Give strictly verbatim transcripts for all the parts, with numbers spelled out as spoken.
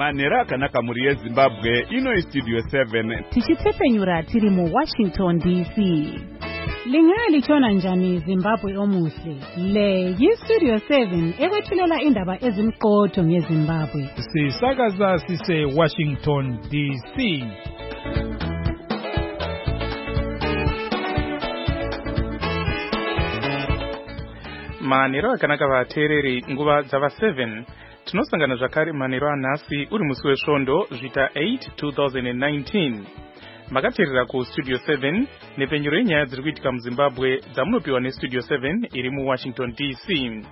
Manera akanaka muri yeZimbabwe ino Studio seven. Tichitsepenyura tiri mu Washington D C. Lingaya lichona njani Zimbabwe omuhle. Le yi Studio seven ekwethulela indaba ezimqotho ngeZimbabwe. Sisakaza sise Washington D C. Manero akanaka vateereri nguva dzava seven. Tinosangana zvakare manero anhasi uri musi wesvondo zvita eight two thousand nineteen. Makateerera ku Studio seven nepenyuro yenyaya dziri kuitika muZimbabwe dzamunopiwa neStudio seven iri muWashington D C.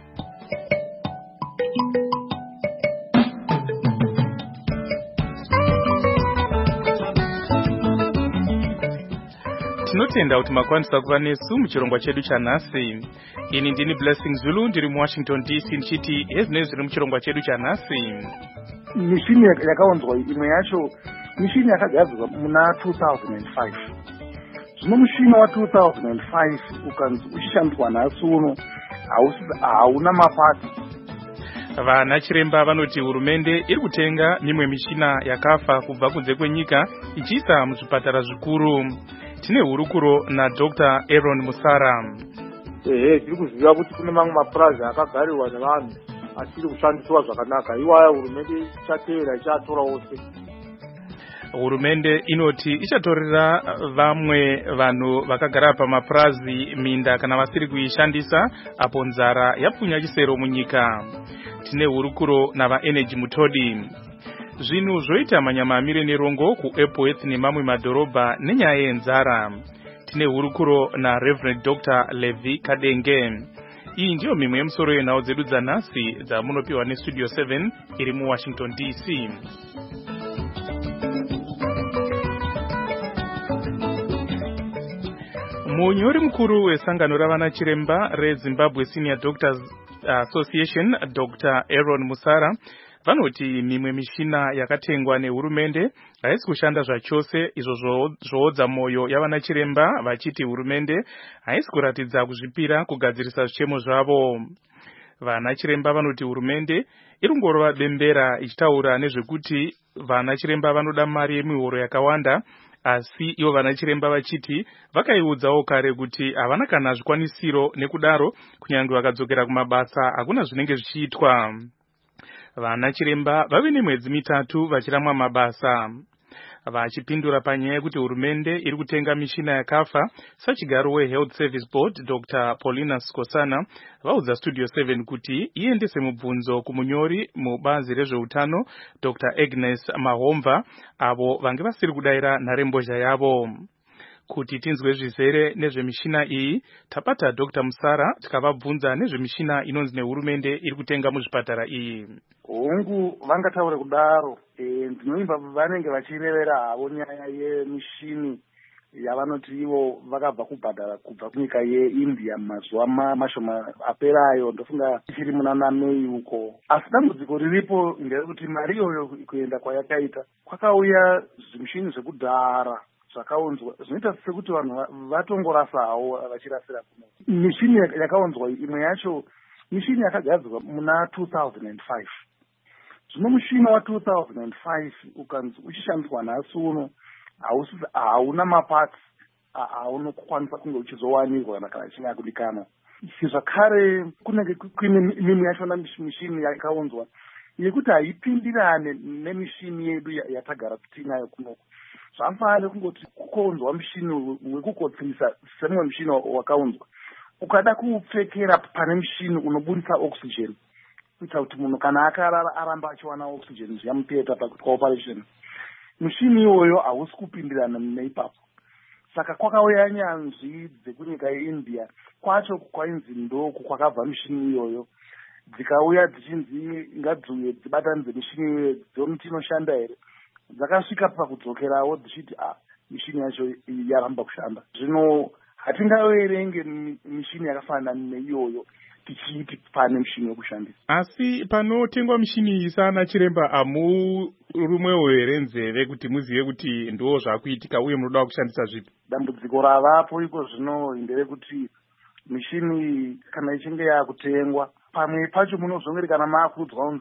Tinotenda kuti makwanisa kuva nesu muchirongwa chedu chanhasi. Ini ndini Blessing Zulu ndiri muWashington D C ndichiti hezvinezvi zviri muchirongwa chedu chanhasi. Mishini yakaonzwa imwe yacho mishini yakagadzirwa muna two thousand five. Zvino mushini wa two thousand five ukanzi uchishandiswa nhasi uno hauna mapati. Vana chiremba vanoti hurumende iri kutenga mimwe mishina yakafa kubva kunze kwenyika ichiisa muzvipatara zvikuru. Tine hurukuro na Doctor Aaron Musara. Ehe, tiri kuziva kuti kune mamwe mapurazi akagarirwa nevanhu asiri kushandiswa zvakanaka. Iwaya hurumende ichateera ichatora wose. Hurumende inoti ichatorera vamwe vanhu vakagara pamapurazi minda kana vasiri kuishandisa apo nzara yapfunya chisero munyika. Tine hurukuro nava Energy Mutodi. Zvinhu zvoita manyama amire nerongo ku Epworth nemamwe madhorobha nenyaya yenzara. Tine hurukuro na Reverend Doctor Levi Kadenge. Iyi ndiyo mimwe yemusoro yenhau dzedu dzanhasi dzamunopiwa neStudio seven iri muWashington D C. Munyori mukuru wesangano ravana chiremba reZimbabwe Senior Doctors Association Doctor Aaron Musara vanoti mimwe mishina yakatengwa nehurumende haisi kushanda zvachose, izvo zvoodza moyo yavana chiremba vachiti hurumende haisi kuratidza kuzvipira kugadzirisa zvichemo zvavo. Vana chiremba vanoti hurumende iri kungorova bembera ichitaura nezvekuti vana chiremba vanoda mari yemihoro yakawanda, asi ivo vana chiremba vachiti vakaiudzawo kare kuti havana kana zvikwanisiro, nekudaro kunyange vakadzokera kumabasa hakuna zvinenge zvichiitwa. Vana chiremba vave nemwedzi mitatu vachiramwa mabasa. Vachipindura panyaya yekuti hurumende iri kutenga mishina yakafa, sachigaro weHealth Service Board Doctor Paulina Skosana vaudza Studio seven kuti iendese mubvunzo kumunyori mubazi rezveutano Doctor Agnes Mahomva avo vange vasiri kudaira nharembozha yavo. Kuti tinzwe zvizere nezvemishina iyi, tapata Doctor Musara tikavabvunza nezvemishina inonzi nehurumende iri kutenga muzvipatara iyi. Hongu vangataure kudaro, ndinoimba vanenge vachirevera havo nyaya yemishini yavanoti ivo vakabva kubhadhara kubva kunyika yeIndia mazuva mashoma aperayo, ndofunga ichiri muna Mei uko. Asi dambudziko riripo nderekuti mari iyoyo kuenda kwayakaita kwakauya zvimishini zvekudhara zvakaonzwa zvinoita sekuti vanhu vatongorasawo vachirasira kuno. Mishini yakaonzwa imwe yacho mishini yakagadzirwa muna two thousand five. Zvino mushina wa two thousand five ukanzi uchishandiswa nhasi uno hauna mapatsi aunokwanisa kunge uchizowanirwa kana kana ichinge kudikana. Zvakare kunenge kuine mimwe yachona mishini yakaonzwa yekuti haipindirane nemishini yedu yatagara tinayo kuno. Zvamfanira kungoti kukonzwa mushini wekukotsisa semwe mushini wakaunzwa ukada kuupfekera pane mushini unobudisa oxygen kuita kuti munhu kana akarara aramba achiwana oxygen zviyamupeta pakuoperation, mushini iwoyo hausi kupindirana neipapo. Saka kwakauya nyanzvi dzekunyika yeIndia kwacho kwainzi ndoku kwakabva mushini iyoyo, dzikauya dzichinzi ngadziuye dzibatanidze mushini iyoyo dzomiti inoshanda here. Dzakasvika pakudzokerawo dzichiti ah mishini yacho yaramba kushanda. Zvino hatingaverenge mishini yakafanana neiyoyo tichiti pane mishini yekushandisa. Asi panotengwa mishini iyi sana chiremba amu rumwewo here nzeve kuti muzive kuti ndo zvakuitika uye munoda kushandisa zvipi? Dambudziko ravapo iko zvino nderekuti mishini kana ichinge yakutengwa pamwe pacho munozongeri kana maakuudzwa unzi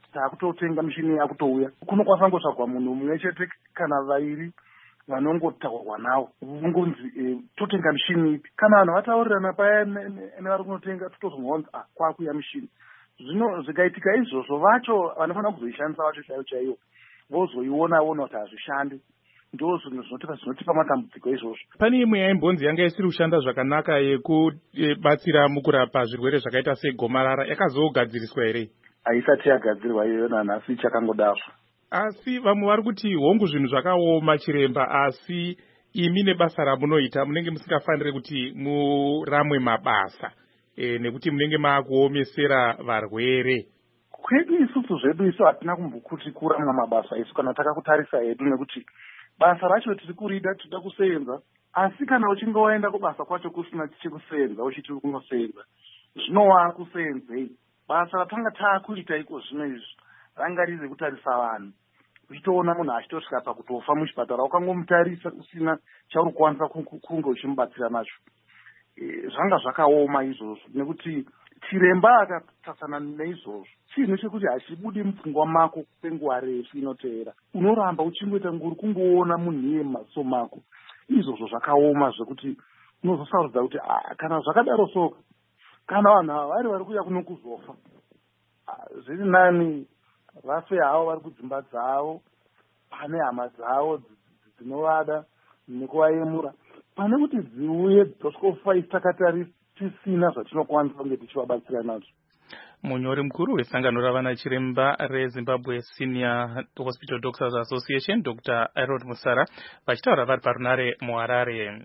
taakutotenga mishini yakutouya. Kunokwanisa ngotsvagwa munhu mumwe chete kana vaviri vanongotaurwa nawo vungunzi e, totenga mishini ipi. Kana vanhu vataurirana paya nevari kunotenga totozongonzi ah kwakuya mishini. Zvino zvikaitika izvozvo vacho vanofanira kuzoishandisa vacho chaivo chaivo vozoiona ona kuti hazvishandi. Ndo zvinhu zvinotipa zvinotipa matambudziko izvozvo. Pane imwe yaimbonzi yanga isiri kushanda zvakanaka yekubatsira mukurapa zvirwere zvakaita segomarara yakazogadziriswa here? Haisati yagadzirwa iyoyo nanhasi ichakangodazvo. Asi vamwe vari kuti hongu zvinhu zvakaoma chiremba, asi imi nebasa ramunoita munenge musingafaniri kuti muramwe mabasa e, nekuti munenge maakuomesera varwere. Kwedu isusu zvedu isu hatina kumbokuti kuramwa mabasa isu kana takakutarisa hedu, nekuti basa racho tiri kurida tinoda kusenza. Asi kana uchinge waenda kubasa kwacho kusina chekusenza uchiti kunosenza, zvinowa kusenzei? Basa ratanga taakuita iko zvino izvi ranga riri kutarisa vanhu. Uchitoona munhu achitosvika pakutofa muchipatara ukangomutarisa usina chauri kukwanisa kunge uchimubatsira nacho. E, zvanga zvakaoma izvozvo, nekuti chiremba akatasana neizvozvo chinhu chekuti hachibudi mupfungwa mako kwenguva refu inoteera. Unoramba uchingoita nguri kungoona munhu iye mumaso mako. Izvozvo zvakaoma zvekuti unozosarudza kuti kana zvakadaro soka, kana vanhu ava vari vari kuuya kuno kuzofa, zviri nani vafe havo vari kudzimba dzavo, pane hama dzavo dzinovada nekuvaemura, pane kuti dziuye dzosvikofa isi takatari tisina zvatinokwanisa kunge tichivabatsira nazvo. Munyori mukuru wesangano ravana chiremba reZimbabwe Senior Hospital Doctors Association, Doctor Aaron Musara, vachitaura vari parunare muHarare.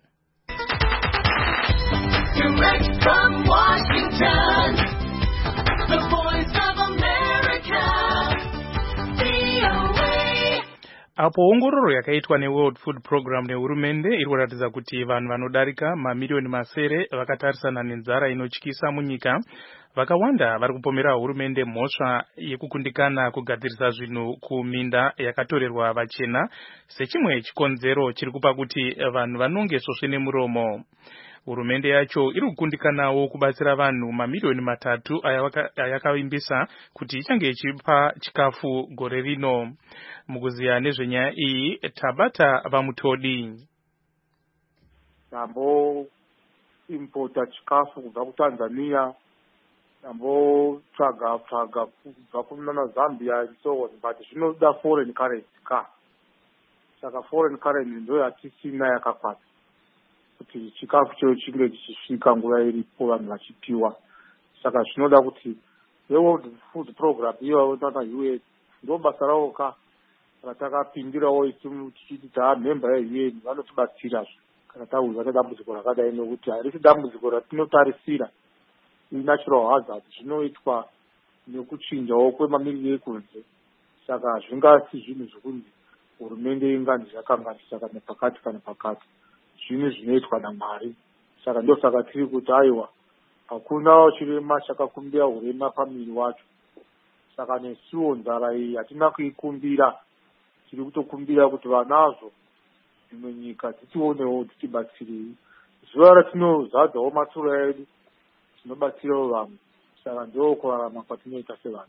Direct from Washington, the voice of America, V O A. Apo ongororo yakaitwa neWorld Food Program nehurumende iri kuratidza kuti vanhu vanodarika mamiliyoni masere vakatarisana nenzara inotyisa munyika. Vakawanda vari kupomera hurumende mhosva yekukundikana kugadzirisa zvinhu kuminda yakatorerwa vachena sechimwe chikonzero chiri kupa kuti vanhu vanonge svosve nemuromo. Hurumende yacho iri kukundikanawo kubatsira vanhu mamiliyoni matatu ayakavimbisa kuti ichange ichipa chikafu gore rino. Mukuziya nezvenyaya iyi, Tabata Vamutodi. Tambo importa chikafu kubva kuTanzania, tambo tsvaga tsvaga kubva kunana Zambia and so on, but zvinoda foreign currency ka. Saka foreign currency ndo yatisina yakakwana kuti chikafu cho chinge chisvika nguva iripo vanhu vachipiwa. Saka zvinoda kuti World Food Program iyo tata U N ndo basa ravo ka ratakapindirawo isu tichiti taamemba ye-U N vanotibatsira kana tauya nedambudziko rakadai, nokuti harisi dambudziko ratinotarisira natural hazard zvinoitwa nekuchinjawo kwemamiriro ekunze. Saka zvingasi zvinhu zvokunzi hurumende inganzi yakanganisa kana pakati kana pakati, zvinhu zvinoitwa naMwari. Saka ndo saka tiri kuti aiwa hakuna chirema chakakumbira hurema pamiri wacho. Saka nesuwo nzara iyi hatina kuikumbira, tiri kutokumbira kuti vanazvo dzimwe nyika dzitionewo dzitibatsirei. Zuva ratinozadzawo matsuro edu tinobatsirawo vamwe. Saka ndo kurarama kwatinoita sevanhu.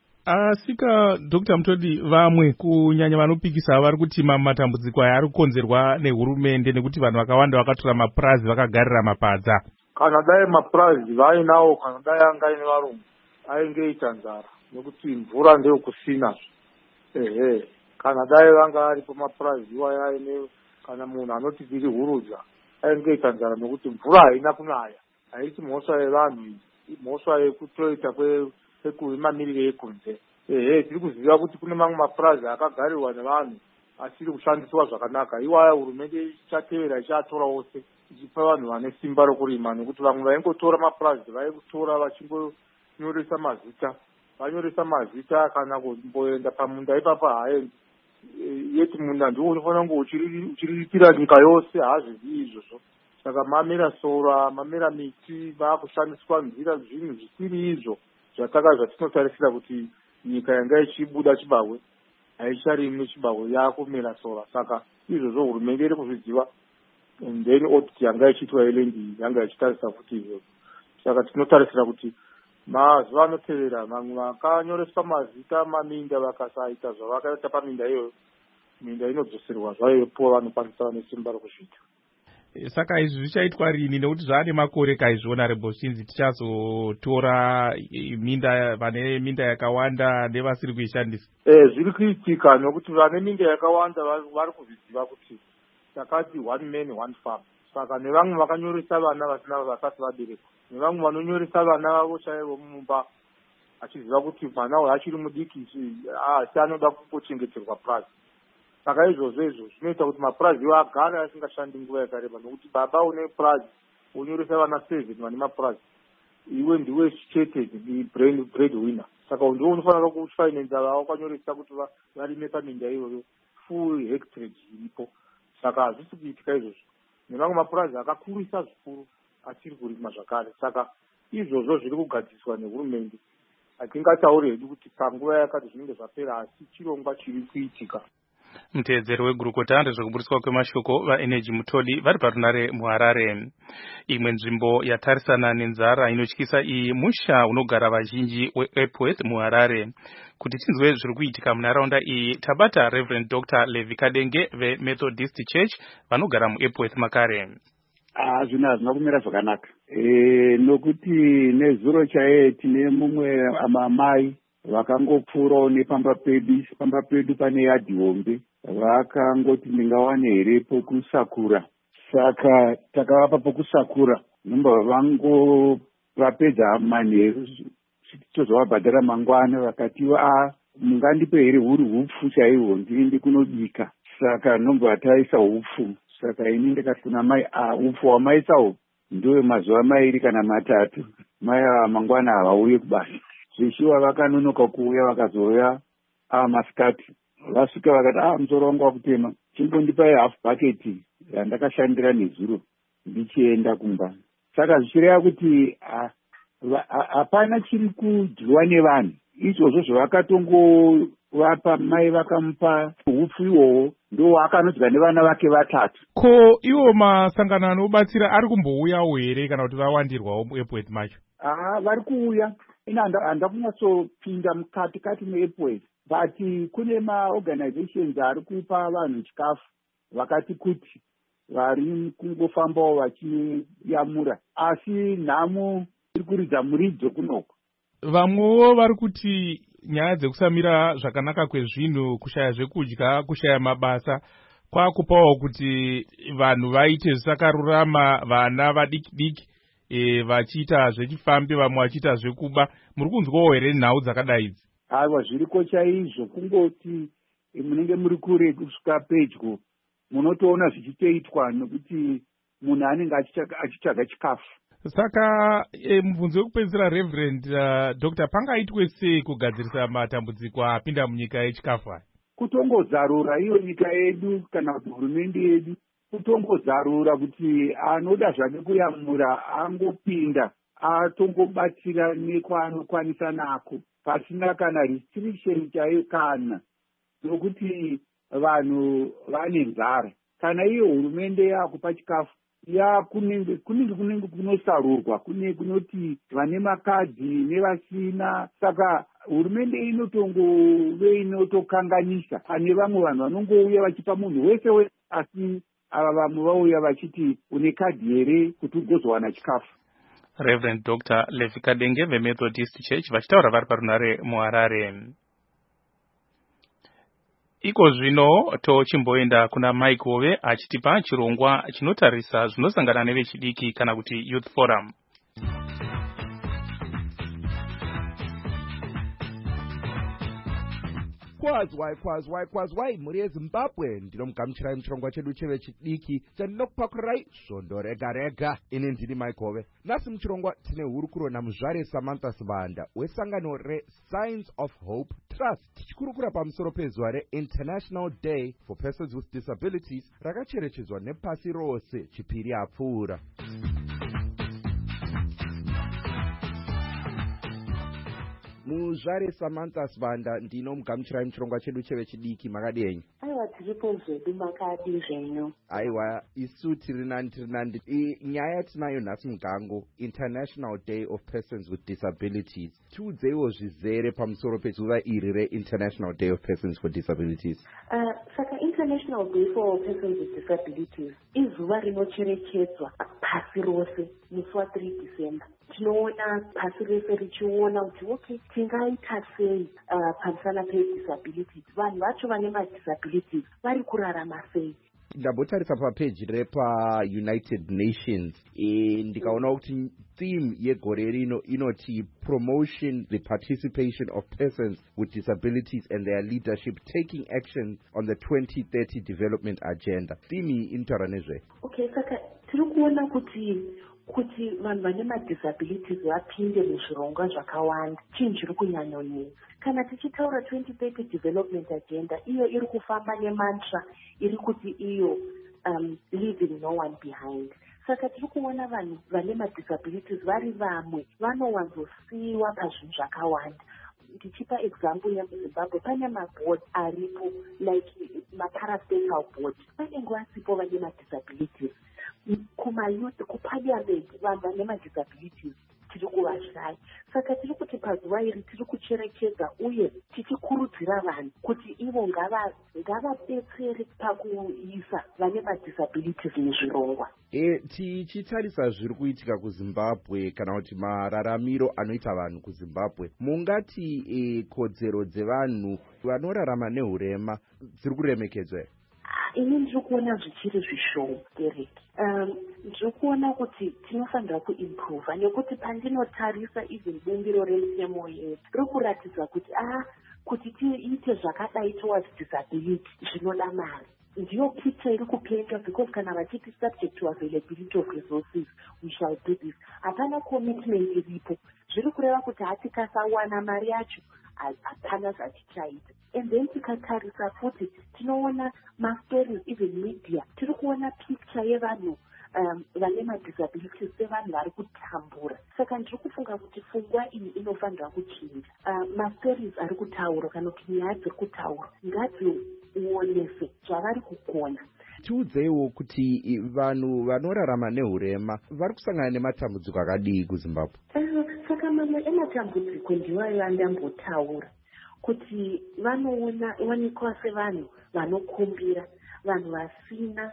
Asika Doctor Mutodi, vamwe kunyanya vanopikisa vari kuti matambudziko aya ari kukonzerwa nehurumende nekuti vanhu vakawanda vakatora mapurazi vakagarira mapadza. Kana dai mapurazi vainawo, kana dai anga ine varungu ainge ita nzara, nekuti mvura ndeyo kusina. Ehe, kana dai vanga ari pamapurazi iwaya aine, kana munhu anoti tiri hurudza ainge ita nzara, nekuti mvura haina kunaya. Haisi mhosva yevanhu, mhosva yekutoita kwe kwemamiriro ekunze. Ehe, tiri kuziva kuti kune mamwe mapurazi akagarirwa nevanhu asiri kushandiswa zvakanaka. Iwaya hurumende ichatevera ichatora wose ichipa vanhu vane simba rokurima, nekuti vamwe vaingotora mapurazi vaikutora vachingonyoresa mazita, vanyoresa mazita kana kumboenda pamunda ipapa haendi. Yeti munda ndiwo unofanira kunge uchiriritira nyika yose, haazvizivi izvozvo. Saka mamera sora, mamera miti, vaakushandiswa nzira zvinhu zvisiri izvo zvataka zvatinotarisira kuti nyika yanga ichibuda chibahwe haicharimwe chibahwe, yaakumera sora. Saka izvozvo hurumende iri kuzviziva, and then audit yanga ichiitwa ilendi yanga ichitarisa kuti izvozvo. Saka tinotarisira kuti mazuva anotevera mamwe vakanyoreswa mazita maminda vakasaita zvavakaita paminda iyoyo, minda inodzoserwa zvayo po vanokwanisa vane simba rokuzviita. Saka izvi zvichaitwa rini nekuti zvaane makore kaizviona reboshinzi tichazotora minda vane minda yakawanda nevasiri kuishandisa? Eh, zviri kuitika nokuti vane minda yakawanda vari kuzviziva kuti takati one man one farm. Saka nevamwe vakanyoresa vana vasina vasati vaberekwa, nevamwe vanonyoresa vana vavo chaivo mumba achiziva kuti mwana uyu achiri mudiki asi anoda kungochengeterwa purazi. Saka izvozvo izvo zvinoita kuti mapurazi iwo agare asingashandi nguva yakareba, nokuti baba une purazi unyoresa vana seven vane mapurazi, iwe ndiwe chete bread winner. Saka ndiwo unofanira kufinansa vavo ukanyoresa kuti varime paminda iyoyo full hectarage iripo. Saka hazvisi kuitika izvozvo. Nevamwe mapurazi akakurisa zvikuru achiri kurima zvakare. Saka izvozvo zviri kugadziswa nehurumende. Hatingatauri hedu kuti panguva yakati zvinenge zvapera, asi chirongwa chiri kuitika. Mutedzeri wegurukota rezvekuburiswa kwemashoko vaenergy Mutodi vari parunare muHarare. Imwe nzvimbo yatarisana nenzara inotyisa iyi musha unogara vazhinji weEpworth muHarare. Kuti tinzwe zviri kuitika munharaunda iyi, tabata Reverend Doctor Levi Kadenge veMethodist Church vanogara muEpworth makare. Ah, zvino hazvina kumira zvakanaka. Eh, nokuti nezuro chaiye tine mumwe amamai vakangopfuurawo nepamba pedu, pamba pedu pane yadhi hombe, vakangoti ndingawane here pokusakura. Saka takavapa pokusakura, nomba vango vapedza manheru tozovabhadhara mangwana, vakati a mungandipe here huri hupfu chaihwo ndiende kunobika. Saka nomba vataisa hupfu. Saka ini ndikati kuna mai, a upfu wamaisahwo ndowe mazuva mairi kana matatu, mai ava mangwana havauye kubasa. Zvishiwa vakanonoka kuuya vakazouya ava masikati, vasvika vakati ah musoro wangu wakutema, chimbondipai half bucket yandakashandira nezuro ndichienda kumba. Saka zvichireva kuti hapana chiri kudyiwa nevanhu. Izvozvo zvavakatongovapa mai vakamupa hupfu ihwohwo ndo akanodya nevana vake vatatu. Ko iwo masangano anobatsira ari kumbouyawo here kana kuti vawandirwawo muEpworth macho? Ah, vari kuuya. Ina handa kunyatsopinda mukati kati meEpworth, but kune maorganizations ari kupa vanhu chikafu vakati kuti vari kungofambawo vachiyamura, asi nhamo iri kuridza muridzo kunoko. Vamwewo vari kuti nyaya dzekusamira zvakanaka kwezvinhu, kushaya zvekudya, kushaya mabasa kwakupawo kuti vanhu vaite zvisakarurama, vana vadiki diki E, vachiita zvechifambi, vamwe vachiita zvekuba. Muri kunzwawo here nhau dzakadai idzi? Aiwa, zviriko chaizvo. Kungoti munenge muri kure kusvika pedyo munotoona zvichitoitwa nokuti munhu anenge achitsvaga chikafu. Saka e, mubvunzo wekupedzisira Reverend uh, Doctor pangaitwe sei kugadzirisa matambudziko apinda munyika yechikafu aya? Kutongozarura iyo nyika yedu kana kuti hurumende yedu, kutongozarura kuti anoda zvake kuyamura angopinda atongobatsira nekwaanokwanisa nako pasina kana restriction chaiyo, kana nokuti vanhu vane nzara. Kana iyo hurumende yakupa chikafu ya kunenge kunenge kunenge kunosarurwa, kune kunoti vane makadhi nevasina. Saka hurumende inotongove inotokanganisa. Pane vamwe vanhu vanongouya vachipa munhu wese wese, asi ava vamwe vauya vachiti une kadhi here kuti ugozowana chikafu. Reverend Doctor Levi Kadenge veMethodist Church vachitaura vari parunare muHarare. Iko zvino tochimboenda kuna Mike Wove achitipa chirongwa chinotarisa zvinosangana nevechidiki kana kuti Youth Forum. Kwazwai kwazwai kwazwai muri yeZimbabwe, ndinomugamuchirai muchirongwa chedu chevechidiki chandinokupakurai svondo rega rega. Ini ndini Mike Wove. Nasi muchirongwa tine hurukuro naMuzvare Samantha Sivanda wesangano reSigns of Hope Trust, tichikurukura pamusoro pezuva reInternational Day for Persons with Disabilities rakacherechedzwa nepasi rose chipiri apfuura. muzvare Samantha Sibanda ndinomugamuchirai muchirongwa chedu chevechidiki, makadii? Aiwa, tiripo zvedu, makadi zvenyu? Aiwa, isu tiri nani tiri nani. Nyaya tinayo nhasi mugango, International Day of Persons with Disabilities. Tiudzeiwo zvizere pamusoro pezuva iri re-International Day of Persons with Disabilities. Uh, saka International Day for Persons with Disabilities izuva rinocherechedzwa pasi rose musi wa three December. Tinoona pasi rese richiona kuti okay, tingaita sei uh, pamusana pedisabilities, vanhu vacho vane madisabilities vari kurarama sei. Ndambotarisa papeji repa-United Nations e, ndikaona kuti theme yegore rino inoti promotion the participation of persons with disabilities and their leadership taking action on the twenty thirty development agenda. Theme iyi inotaura nezve. Okay, saka tiri kuona kuti kuti vanhu vane madisabilities vapinde muzvirongwa zvakawanda, chinhu chiri kunyanyonetsa. Kana tichitaura twenty thirty development agenda, iyo iri kufamba nemantra iri kuti iyo um, leaving no one behind. Saka tiri kuona vanhu vane madisabilities vari vamwe vanowanzosiyiwa pazvinhu zvakawanda. Ndichipa example yemuZimbabwe, pane maboard aripo like maparastatal board, pane nguva sipo vane madisabilities. Kumayouth, kuparliament, vanhu vane madisabilities tiri kuvashaya. Saka tiri kuti pazuva iri tiri kucherechedza uye tichikurudzira vanhu kuti ivo ngavadetsere pakuisa vane madisabilities muzvirongwa. E, tichitarisa zviri kuitika kuZimbabwe kana kuti mararamiro anoita vanhu kuZimbabwe, mungati e, kodzero dzevanhu vanorarama nehurema dziri kuremekedzwa here? Ini ndiri kuona zvichiri zvishoma, Derek. Um, ndiri kuona kuti tinofanira kuimprova, nekuti pandinotarisa even bumbiro remisemo yedu riri kuratidza kuti ah, kuti tiite zvakadai towards disability zvinoda mari. Ndiyo picture iri kupendwa, because kana vachiti subject to availability of resources we shall do this, hapana commitment iripo. Zviri kureva kuti hatikasawana mari yacho hapana zvatichaita. And then tikatarisa futi tinoona ma-stories, even media, tiri kuona picture yevanhu um, vane madisabilities sevanhu vari kutambura. Saka ndiri kufunga kuti pfungwa iyi inofanira kuchinja. Uh, ma-stories ari kutaura kana kuti nyaya dziri kutaura ngadzionese zvavari kugona. Tiudzeiwo kuti vanhu vanorarama nehurema vari kusangana nematambudziko akadii kuZimbabwe? Uh, saka mamwe ematambudziko ndiwayo andambotaura kuti vanoona wanikwa sevanhu vanokumbira, vanhu vasina,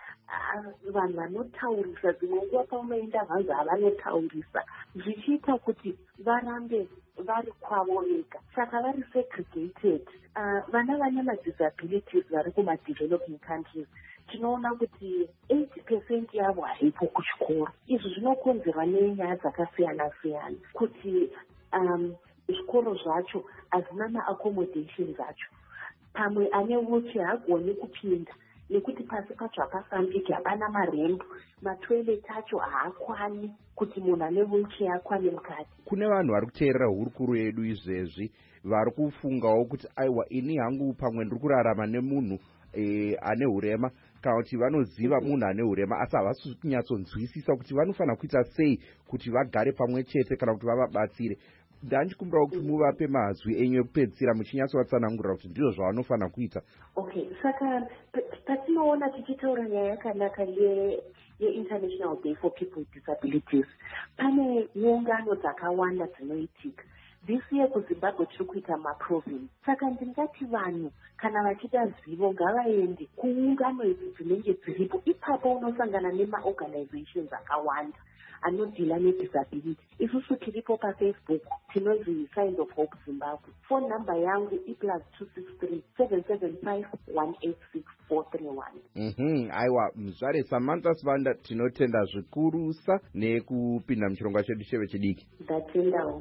uh, vanhu vanotaurisa, dzimwe nguva paunoenda vanhu havanotaurisa, zvichiita kuti varambe vari kwavo vega, saka vari segregated. Uh, vana vane madisabilities vari kuma-developing countries, tinoona kuti eighty percent yavo haipo kuchikoro. Izvi zvinokonzerwa nenyaya dzakasiyana-siyana, kuti um, zvikoro zvacho hazina ma-accommodations acho. Pamwe ane wheelchair hagoni kupinda nekuti pasi pacho hapafambiki, hapana marembo, matoilet acho haakwani kuti munhu ane wheelchair akwane mukati. Kune vanhu vari kuteerera hurukuro yedu izvezvi vari kufungawo kuti aiwa, ini hangu pamwe ndiri kurarama nemunhu e, ane hurema, kana kuti vanoziva munhu ane hurema asi havasi kunyatsonzwisisa kuti vanofanira kuita sei kuti vagare pamwe chete kana kuti vavabatsire. Ndanchikumbirawo kuti muvape mazwi enyu ekupedzisira muchinyatsovatsanangurira kuti ndizvo zvavanofanira kuita. Okay, saka patinoona tichitaura nyaya yakanaka ye-International Day for People with Disabilities, pane ungano dzakawanda dzinoitika. This year kuZimbabwe tiri kuita maprovince. Saka ndingati vanhu kana vachida zivo ngavaende kuungano idzi dzinenge dziripo. Ipapo unosangana nema-organizations akawanda anodhila nedisability. Isusu tiripo paFacebook tinonzi Signs of Hope Zimbabwe. Phone number yangu iplus two six three seven seven five one eight six four three one. Mhm, aiwa, muzvare Samantha Sibanda tinotenda zvikurusa nekupinda muchirongwa chedu chevechidiki. Ndatendawo.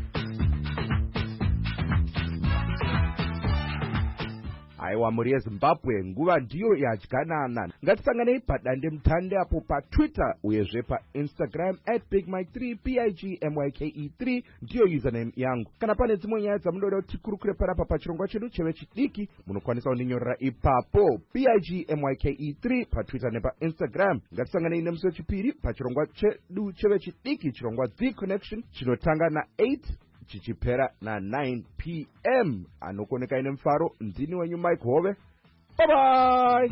Aiwa, muri yeZimbabwe, nguva ndiyo yadyanana. Ngatisanganei padande mutande apo paTwitter uyezve paInstagram at big mike three b i g m y k e three ndiyo username yangu. Kana pane dzimwe nyaya dzamunoda kuti tikurukure parapa pachirongwa chedu chevechidiki, munokwanisa kundinyorera ipapo b i g m y k e three paTwitter nepaInstagram. Ngatisanganei nemusi wechipiri pachirongwa chedu chevechidiki, chirongwa The Connection, chinotanga na eight chichipera na-nine p m anokoneka ine mufaro. Ndini wenyu Mike Hove. Bye bye.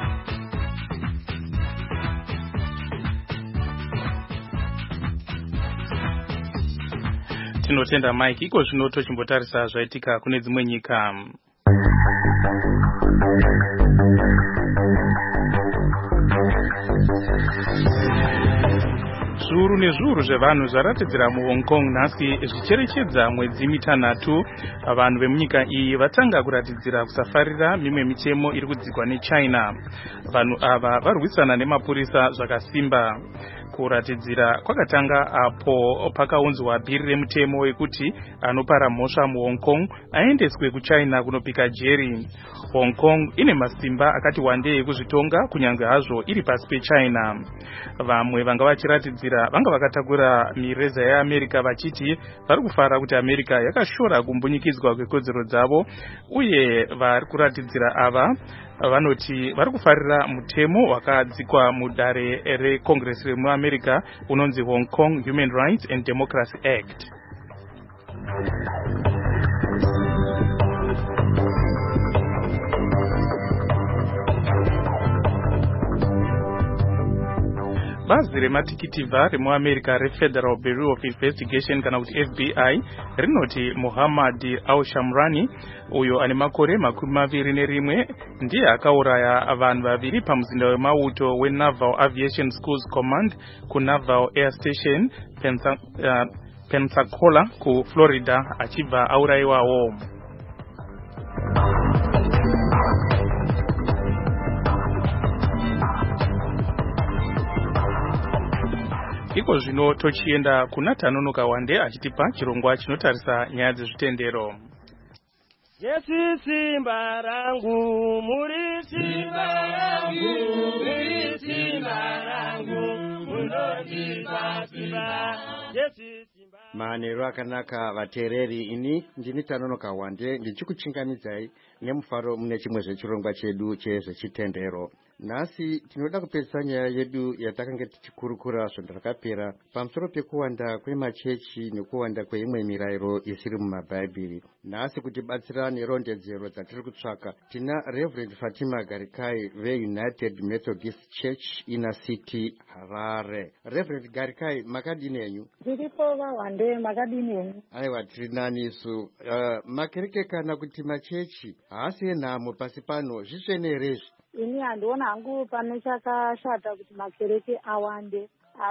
Tinotenda Mike. Iko zvino tochimbotarisa zvaitika kune dzimwe nyika. Zviuru nezviuru zvevanhu zvaratidzira muHong Kong nhasi zvicherechedza mwedzi mitanhatu. Vanhu vemunyika iyi vatanga kuratidzira kusafarira mimwe mitemo iri kudzikwa neChina. Vanhu ava varwisana nemapurisa zvakasimba. Kuratidzira kwakatanga apo pakaunzwa bhiri remutemo wekuti anopara mhosva muHong Kong aendeswe kuChina kunopika jeri. Hong Kong ine masimba akati wandei ekuzvitonga kunyange hazvo iri pasi peChina. Vamwe vanga vachiratidzira vanga vakatakura mireza yeAmerica vachiti vari kufara kuti America yakashora kumbunyikidzwa kwekodzero dzavo, uye vari kuratidzira ava vanoti vari kufarira mutemo wakadzikwa mudare reCongress remuAmerica unonzi Hong Kong Human Rights and Democracy Act. Bazi rematikitivha remuAmerica reFederal Bureau of Investigation kana kuti F B I rinoti Muhammad Al-Shamrani, uyo ane makore makumi maviri nerimwe, ndiye akauraya vanhu vaviri pamuzinda wemauto weNaval Aviation Schools Command kuNaval Air Station Pensa, uh, Pensacola kuFlorida achibva aurayiwawo. Iko zvino tochienda kuna Tanonoka Wande achitipa chirongwa chinotarisa nyaya dzezvitendero. Yesu simba rangu, muri simba rangu, muri simba rangu, munondipa simba. Yesu simba. Manero akanaka vatereri, ini ndini Tanonoka Wande ndichikuchingamidzai nemufaro mune chimwe zvechirongwa chedu chezvechitendero. Nhasi tinoda kupedzisa nyaya yedu yatakanga tichikurukura svondo rakapera pamusoro pekuwanda kwemachechi nekuwanda kweimwe mirayiro isiri mumabhaibheri. Nhasi kutibatsira nerondedzero dzatiri kutsvaka tina Reverend Fatima Garikai veUnited Methodist Church Inner City Harare. Reverend Garikai, makadini enyu? Ndiripo vaWande, makadini enyu? Aiwa, tiri nani isu. Uh, makerekekana kuti machechi haasi enhamo pasi pano zvisvenerezvi. Ini handiona hangu pane chakashata kuti makereke awande,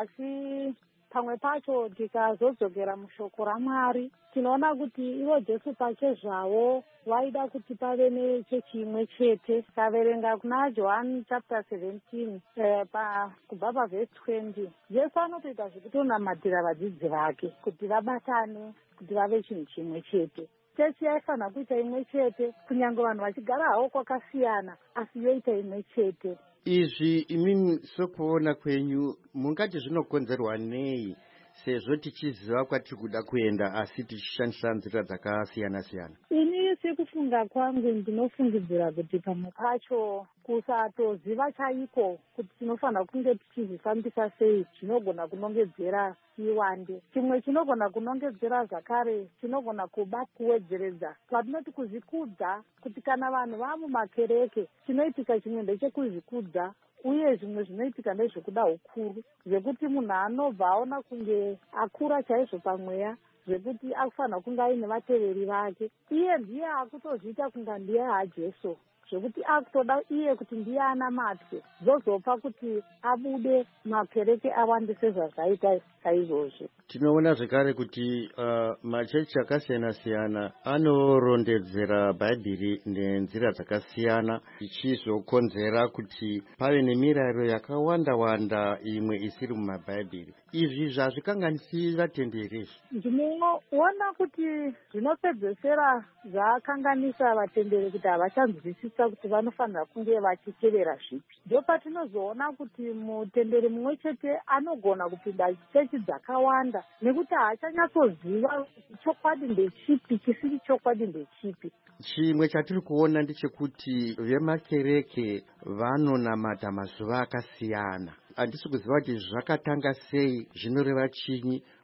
asi pamwe pacho tikazodzokera mushoko raMwari tinoona kuti ivo Jesu pake zvavo vaida kuti pave nechechi imwe chete. Kaverenga kuna John chapter seventeen eh, pa kubva pavhesi twenty, Jesu anotoita zvekutonamatira vadzidzi vake kuti vabatane kuti vave chinhu chimwe chete. Chechi yaifanira kuita imwe chete, kunyange vanhu vachigara havo kwakasiyana, asi yoita imwe chete. Izvi imini sokuona kwenyu mungati zvinokonzerwa nei, sezvo tichiziva kwatiri kuda kuenda asi tichishandisa nzira dzakasiyana siyana? Ini sekufunga kwangu ndinofungidzira kuti pamwe pacho kusatoziva chaiko kuti tinofanira kunge tichizvifambisa sei chinogona kunongedzera iwande. Chimwe chinogona kunongedzera zvakare chinogona kuba kuwedzeredza patinoti kuzvikudza, kuti kana vanhu vamumakereke chinoitika chimwe ndechekuzvikudza, uye zvimwe zvinoitika ndezvekuda ukuru, zvekuti munhu anobva aona kunge akura chaizvo pamweya, zvekuti akufanira kunge aine vateveri vake. Iye ndiye akutozviita kunga ndiye haJesu, zvekuti akutoda iye kuti ndiye anamatwe, zozopa kuti abude makereke awande sezvazvaita saizvozvo. Tinoona zvekare kuti uh, machechi akasiyana siyana anorondedzera bhaibheri nenzira dzakasiyana, ichizokonzera kuti pave nemirayiro yakawanda wanda imwe isiri mumabhaibheri. Izvi zvazvikanganisi vatenderi. Ndinoona kuti zvinopedzesera zvakanganisa vatenderi kuti havachanzwisisa kuti vanofanira kunge vachitevera zvipi. Ndipo patinozoona kuti mutenderi mumwe chete anogona kupinda chechi dzakawanda nekuti haachanyatsoziva chokwadi ndechipi, chisiri chokwadi ndechipi. Chimwe chatiri kuona ndechekuti vemakereke vanonamata mazuva akasiyana. Handisi kuziva kuti zvakatanga sei, zvinoreva chinyi,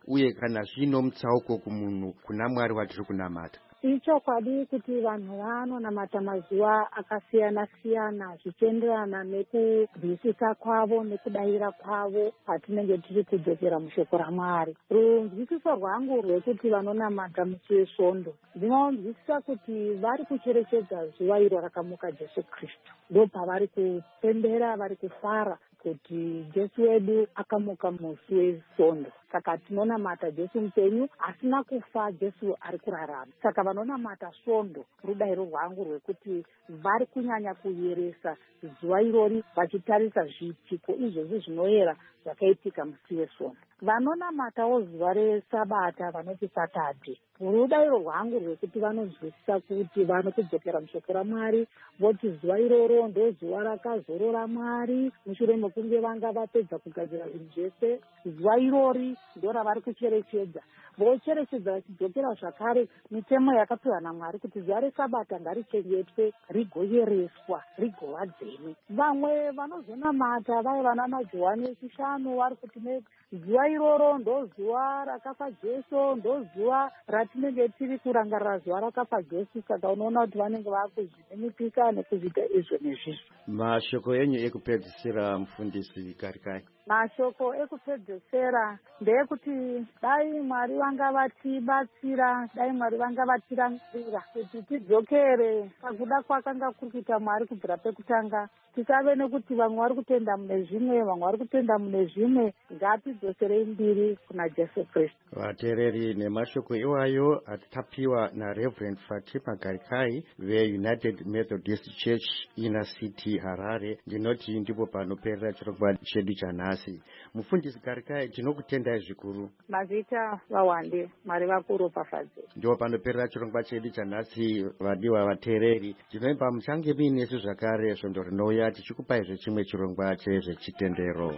uye kana zvino mutsauko kumunhu kuna Mwari watiri kunamata. Ichokwadi kuti vanhu vanonamata mazuva akasiyana siyana zvichienderana nekunzwisisa kwavo nekudavira kwavo patinenge tiri kudzokera mushoko raMwari. Runzwisiso rwangu rwekuti vanonamata musi wesvondo, ndinonzwisisa kuti vari kucherechedza zuva iro rakamuka Jesu Kristu. Ndo pavari kupembera, vari kufara kuti Jesu wedu akamuka musi wesvondo. Saka tinonamata Jesu mupenyu asina kufa, Jesu ari kurarama. Saka vanonamata svondo rudairo rwangu rwekuti vari kunyanya kuyeresa zuva irori vachitarisa zviitiko izvozvi zvinoyera zvakaitika musi wesvondo. Vanonamatawo zuva resabata vanoti Saturday, rudairo rwangu rwekuti vanonzwisisa kuti vanokudzokera mushoko raMwari, voti zuva iroro ndo zuva rakazorora Mwari mushure mekunge vanga vapedza kugadzira zvinhu zvese. Zuva irori ndo ravari kucherechedza, vocherechedza vachidzokera zvakare mitemo yakapiwa naMwari kuti zuva resabata ngarichengetwe, rigoyereswa, rigova dzene. Vamwe vanozonamata vai vana maJohani echishanu vari kuti zuva iroro ndo zuva rakafa Jesu, ndo zuva ratinenge tiri kurangarira zuva rakafa Jesu. Saka unoona kuti vanenge vakuzvinikika nekuzviita izvo nezvizvo. Mashoko enyu ekupedzisira mufundisi Karikai. Mashoko ekupedzisira ndeyekuti dai Mwari vanga vatibatsira, dai Mwari vanga vatirangira kuti tidzokere pakuda kwakanga kuri kuita Mwari kubvira pekutanga. Tisave nekuti vamwe vari kutenda mune zvimwe, vamwe vari kutenda mune zvimwe. Ngatidzoserei mbiri kuna Jesu Kristu. Vateereri, nemashoko iwayo atapiwa naReverend Fatima Karikai veUnited Methodist Church Inner City Harare, ndinoti ndipo panoperera chirongwa chedu chanhasi. Mufundisi Karikai, tinokutendai zvikuru. Mazita vawande, Mwari vakuropafadze. Ndipo panoperera chirongwa chedu chanhasi. Vadiwa vateereri, tinoimba muchange muinesu zvakare svondo rinouya tichikupai zvechimwe chirongwa chezvechitendero.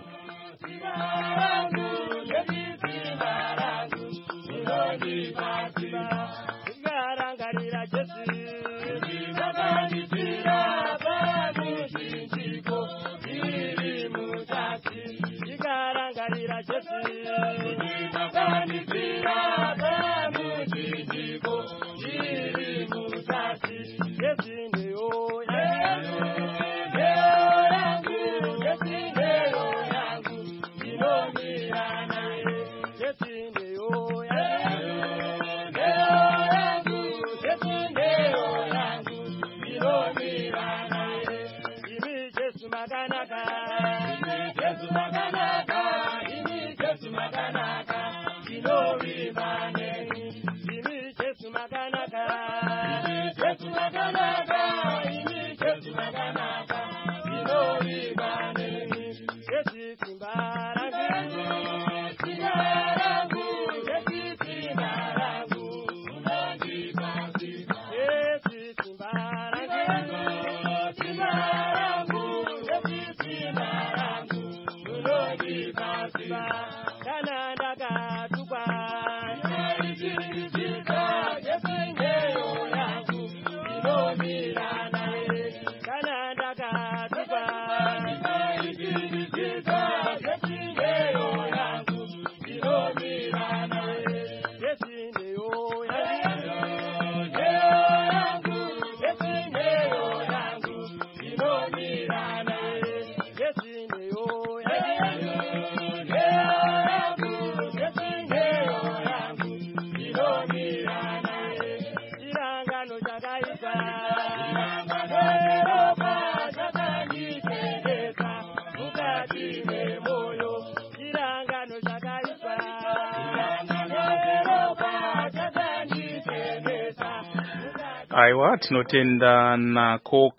Aiwa, tinotenda nako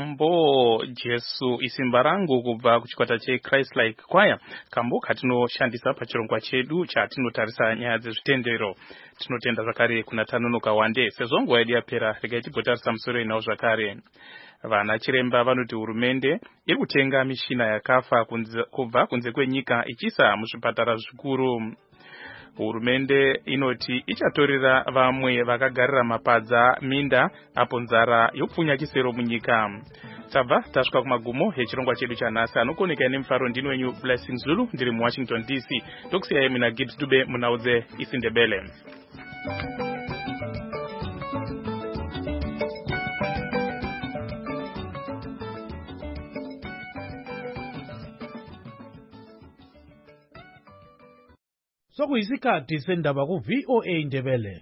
kambo Jesu isimba rangu kubva kuchikwata che Christ Like Choir, kambo katinoshandisa pachirongwa chedu chatinotarisa nyaya dzezvitendero. Tinotenda zvakare kuna Tanonoka Wande. Sezvo nguva yedu yapera, regai tigotarisa musoro inawo zvakare. Vana chiremba vanoti hurumende iri kutenga mishina yakafa kubva kunze kwenyika ichisa muzvipatara zvikuru. hurumende inoti ichatorera vamwe vakagarira mapadza minda apo nzara yopfunya chisero munyika. Tabva tasvika kumagumo hechirongwa chedu chanhasi. Anokoneka nemufaro ndini wenyu Blessing Zulu ndiri muWashington D C. Tokusiyai mina Gibbs Dube munaudze isindebele. Sokuyisikhathi sendaba ku V O A Ndebele.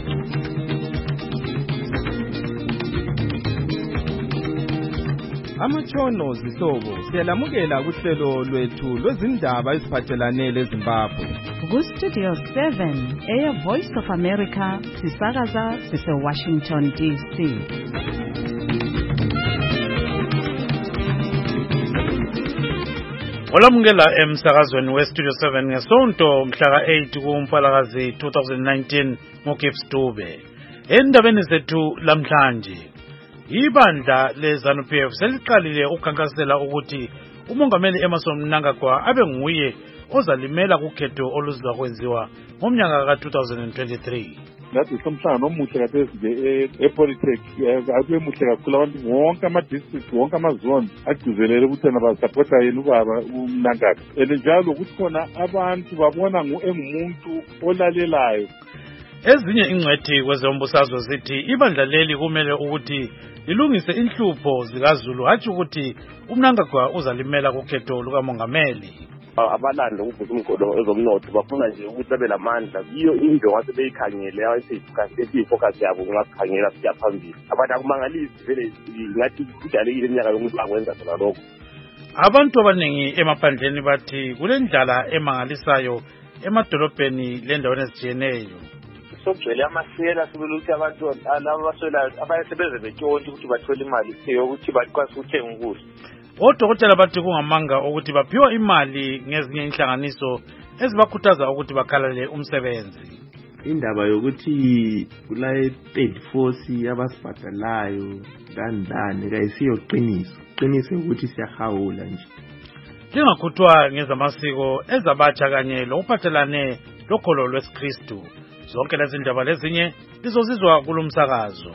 Amatshono zihlobo siyalamukela kuhlelo lwethu lwezindaba eziphathelane leZimbabwe. Ku Studio seven Air Voice of America sisakaza sise Washington D C. Olamukela emsakazweni we Studio seven ngesonto mhla eight kuMfalakazi twenty nineteen ngoGibbs Dube. Endabeni zethu lamhlanje, ibandla leZANU P F seliqalile ukukhankasela ukuthi uMongameli Emmerson Mnangagwa abe nguye ozalimela kukhetho oluzwa kwenziwa ngomnyaka ka twenty twenty-three. Ngathi somhlangano omuhle kathesi nje ePolytech abe muhle kakhulu, abantu wonke ama-district wonke amazone agcizelele ukuthi basapota yena ubaba uMnangagwa, and njalo ukuthi khona abantu babona engumuntu olalelayo. Ezinye ingcwethi kwezombusazwe zithi ibandla leli kumele ukuthi lilungise inhlupho zikaZulu, hatshi ukuthi uMnangagwa uzalimela kukhetho lukamongameli. Abalanda ukuvusa umgodo ezomnotho bafuna nje ukuthi babe lamandla, iyo into wase beyikhangele ayisifocus yabo ngakhangela siya phambili. Abantu akumangalisi vele ngathi kudalekile iminyaka yokuthi akwenza khona lokho. Abantu abaningi emaphandleni bathi kulendlala emangalisayo emadolobheni lendaweni ezijiyeneyo. Sokugcwele amasela sibele ukuthi abantu laba baswela abayesebenza betshontsha ukuthi bathole imali yokuthi bakwazi ukuthenga ukudla. Odokotela bathi kungamanga ukuthi baphiwa imali ngezinye inhlanganiso ezibakhuthaza ukuthi bakhalale umsebenzi. Indaba yokuthi kulaye third force abasibhadalayo kandane kayisiyo qiniso. Qiniso ukuthi siyahawula nje. Lingakhuthwa ngezamasiko ezabatsha kanye lokuphathelane lokholo lwesikristu. Zonke lezi ndaba lezinye lizozizwa kulomsakazo.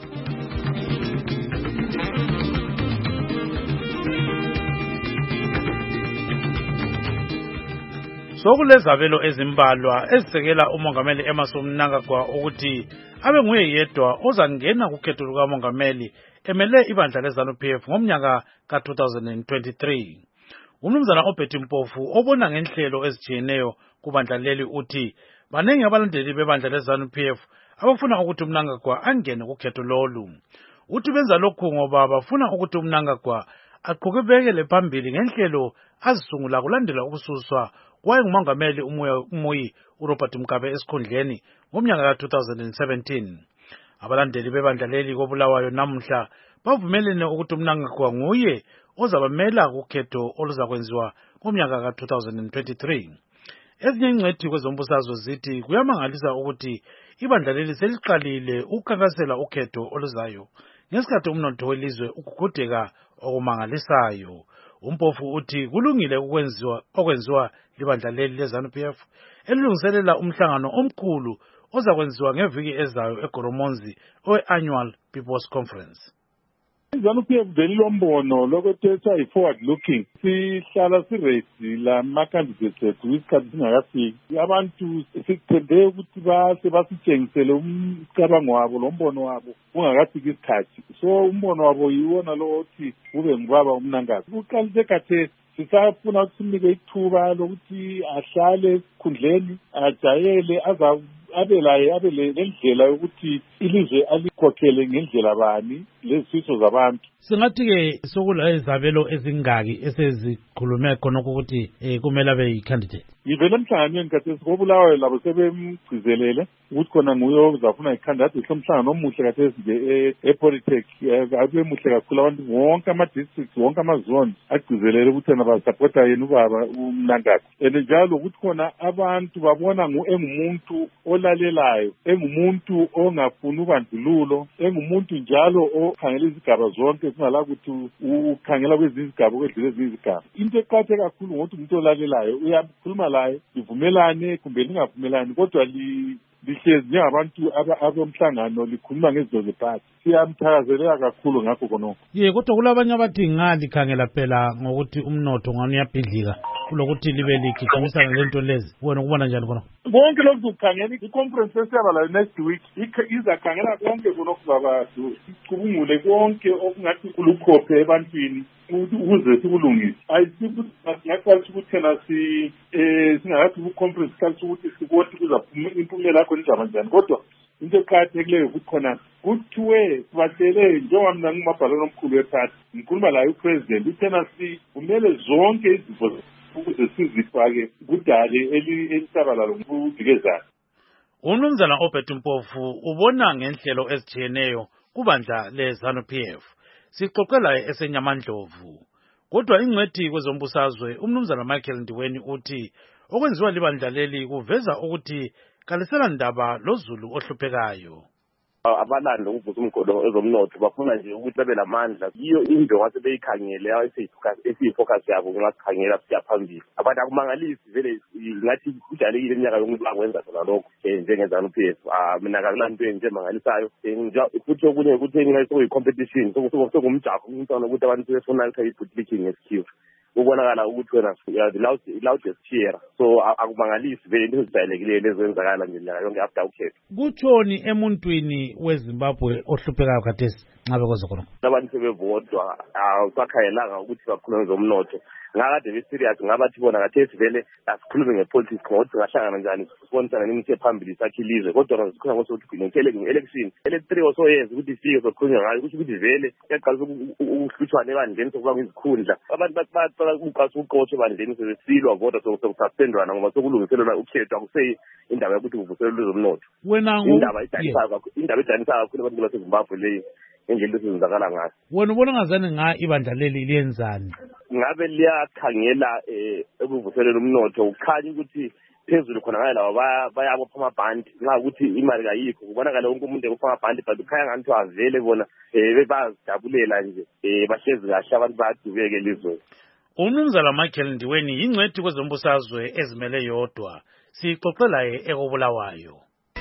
Sokulezabelo ezimbalwa ezisekela uMongameli Emmerson Mnangagwa ukuthi abe nguye yedwa ozangena kukhetho lukamongameli emele ibandla leZANU P F ngomnyaka ka twenty twenty-three. Umnumzana oBetty Mpofu obona ngenhlelo ezijiyeneyo kubandla leli uthi banengi abalandeli bebandla leZANU P F abafuna ukuthi uMnangagwa angene kukhetho lolu. Uthi benza lokhu ngoba bafuna ukuthi uMnangagwa aqhubekele phambili ngenhlelo azisungula kulandela ukususwa kwayengumongameli umuyi uRobert Mugabe esikhundleni ngomnyaka ka twenty seventeen. Abalandeli bebandla leli kobulawayo namuhla bavumelene ukuthi uMnangagwa nguye ozabamela kukhetho oluzakwenziwa ngomnyaka ka twenty twenty-three. Ezinye ingcwethi kwezombusazwe zithi kuyamangalisa ukuthi ibandla leli seliqalile ukukhankasela ukhetho oluzayo ngesikhathi umnotho welizwe ukugudeka okumangalisayo. Umpofu uthi kulungile ukwenziwa okwenziwa libandla leli leZANU P F elilungiselela umhlangano omkhulu ozakwenziwa ngeviki ezayo eGoromonzi owe-Annual People's Conference. iZANU P F belilombono lokuthetha i-forward looking, sihlala siredi lama-candidates ethu isikhathi singakafiki. Abantu sikuthembe ukuthi base basitshengisele umcabango wabo lombono wabo ungakafiki isikhathi. So umbono wabo yiwona lo othi kube ngubaba uMnangagwa. Uqalise khathesi sisafuna ukuthi simnike ithuba lokuthi ahlale esikhundleni ajayele aza abe laye abe lendlela yokuthi ilizwe alikhokhele ngendlela bani lezifiso zabantu. Singathi-ke sokula izabelo ezingaki esezikhulume khona ukuthi eh, kumele abe yi-candidate. Ngivele emhlanganweni kathesi kobulawayo labo sebemgcizelele ukuthi khona nguye ozafuna i-candidate. Umhlangano omuhle kathesi nje ePolytech abe muhle kakhulu, abantu wonke ama-districts wonke amazone agcizelele ukuthi basapota yena ubaba uMnangagwa, and njalo ukuthi khona abantu babona engumuntu olalelayo, engumuntu ongafuni ubandlululo, engumuntu njalo okhangela izigaba zonke singala ukuthi ukhangela kwezinye izigaba kwedlule ezinye izigaba. Into eqhathe kakhulu ngokuthi umuntu olalelayo uyakhuluma laye livumelane kumbe lingavumelani kodwa li lihlezi njengabantu abomhlangano likhuluma ngezinto zephathi. Siyamthakazelela kakhulu ngakho khonokho. Ye kodwa kulabanye abathi ngalikhangela phela ngokuthi umnotho ngani uyabhidlika kulokuthi libe likhitshamisana lento lezi. Wena ukubona njani khonokho? Konke lokhu kukhangela i-conference esiyaba layo next week izakhangela konke khonokho babantu. Icubungule konke okungathi kulukhophe ebantwini ukuze sikulungise. Ayisikuthi ukuthi thina si eh singakathi ku-conference kalisi ukuthi sibone kuzaphuma impumela yakho njaba njani kodwa into eqakathekileyo ukuthi khona kuthiwe sibatshele njengoba mina ngumabhalane omkhulu wephathi ngikhuluma layo upresident uthena kumele zonke izifo ukuze sizifake kudale elisabalalo ngokuvikezana. Umnumzana Obert Mpofu ubona ngenhlelo ezitshiyeneyo kubandla le-ZANU-P F. Sixoxe laye eseNyamandlovu. Kodwa ingcwethi kwezombusazwe umnumzana Michael Ndiweni uthi okwenziwa libandla leli kuveza ukuthi kalisela ndaba lozulu ohluphekayo. Abalanda ukuvusa umgodo ezomnotho bafuna nje ukuthi babe lamandla yiyo into wase beyikhangele esiyifocus yabo ngasikhangela siyaphambili abantu akumangalisi vele ngathi kudalekile iminyaka yomuntu akwenza khona lokho njenge-ZANU-P F mina kakulanto nje emangalisayo futhi okunye ukuthi ngayisekuyi-competition sokungumjaho umntwana ukuthi abantu sebefuna kuthiwa i-bootlicking ngesikhiwa ubonakala ukuthi wena the loudest cheer so akumangalisi vele into ezijayelekileyo lezenzakala nje nyaka yonke after ukhetho. Kutshoni emuntwini weZimbabwe ohluphekayo khathesi ngabe koze khona abantu sebevodwa awusakhayelanga ukuthi bakhulume ngomnotho ngakade be-serious ngabathi bona khathesi vele asikhulume ngepolitics ngokuthi ngahlangana njani sibonisana nemithi ephambili sakhilizwe kodwa sikhuluma ngokuthi nge-election ele-three also yenza ukuthi ifike sokhulunywa ngayo kusho ukuthi vele kuyaqalisa ukuhlutshwana ebandleni sokuba kwizikhundla abantu baqala ukuqasa uqotho ebandleni sebesilwa kodwa sokususpendwana ngoba sokulungiselelwa ukhetho akuseyi indaba yokuthi kuvuselelwe lezomnotho. Indaba edanisa kakhulu abantu baseZimbabwe leyo ngendlela esizenzakala ngayo. Wena ubona ngazani nga ibandla leli liyenzani? Ngabe liyakhangela ekuvuselela umnotho ukhanya ukuthi phezulu khona ngale laba bayabopha amabhandi nxa ukuthi imali kayikho kubonakala wonke umuntu ebopha amabhandi but ukhanya ngathi avele bona bebazidabulela nje bahlezi kahle abantu bayadubeke elizweni. Umnumzana Michael Ndiweni yingcwethi kwezombusazwe ezimele yodwa sixoxe laye ekobulawayo.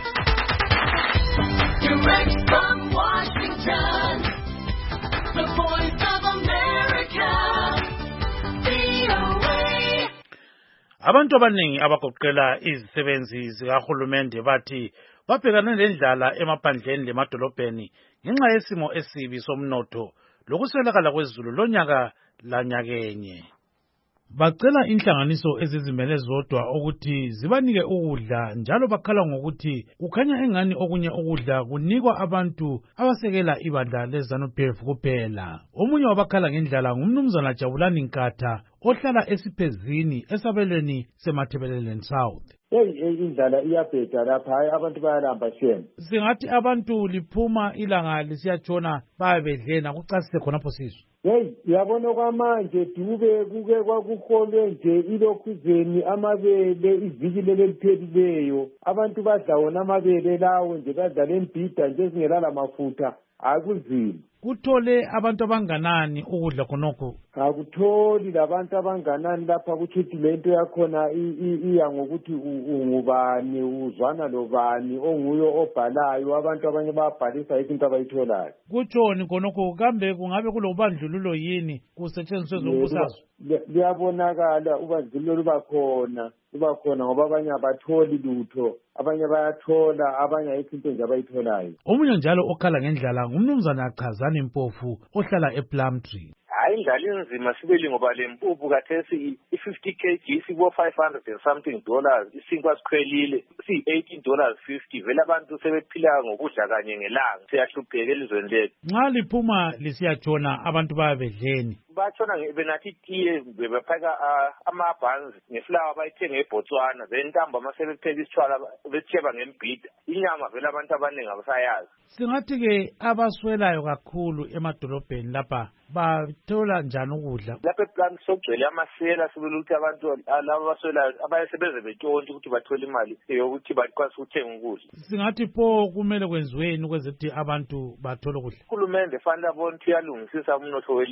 Direct from Washington, the voice of America, V O A. Abantu abaningi abagoqela izisebenzi zikahulumende bathi babhekane nendlala emaphandleni lemadolobheni ngenxa yesimo esibi somnotho lokuswelakala kwezulu lonyaka lanyakenye. Bacela inhlanganiso ezizimele zodwa ukuthi zibanike ukudla njalo bakhala ngokuthi kukhanya engani okunye ukudla kunikwa abantu abasekela ibandla le-ZANU-P F kuphela. Omunye wabakhala ngendlala ngumnumzana Jabulani Nkatha ohlala esiphezini esabelweni seMathebeleleni South. Indlala iyabheda lapha hayi abantu bayalamba shema. Singathi abantu liphuma ilanga lisiyatshona bayabedlena kucasise khonapho sizwe. Hey, yabona kwamanje dube kuke kwakuholwe nje ilokhuzeni amabele iviki leliphelileyo abantu badla wona amabele lawo nje badla lembhida nje singelala mafutha akunzima. Kuthole abantu abanganani ukudla khonokho? Akutholi labantu abanganani lapha kuthi lento yakhona iya ngokuthi ungubani uzwana lobani onguyo obhalayo abantu abanye bayabhalisa izinto abayitholayo. Kutshoni khonokho kambe kungabe kulobandlululo yini kusetshenziswe zombusazwe? Liyabonakala ubandlululo luba khona luba khona ngoba abanye abatholi lutho abanye bayathola abanye ayikho into nje abayitholayo. Omunye njalo okhala ngendlala ngumnumzana Chazani Mpofu ohlala ePlumtree. Hayi indlala inzima sibeli ngoba le mpuphu kathesi i-fifty kilograms sibo five hundred and something dollars isinkwa sikhwelile si-eighteen dollars fifty vele abantu sebephila ngokudla kanye ngelanga siyahlupheka elizweni lethu. Nxa liphuma lisiyatshona abantu bayabedleni. Batshona benathi itiye bebapheka amabhanzi ngeflawa bayithenge eBotswana then ntambama sebepheka isitshwala betsheba ngembhida inyama vele abantu abaningi abasayazi. Singathi-ke abaswelayo kakhulu emadolobheni lapha bathola njani ukudla? Lapha eplan sokugcwele amasela sibele ukuthi abantu laba abaswelayo abayesebeze betshontshe ukuthi bathole imali yokuthi bakwazi ukuthenga ukudla. Singathi pho kumele kwenziweni ukwenza ukuthi abantu bathole ukudla. Uhulumende fanele abone ukuthi uyalungisisa umnotho welizwe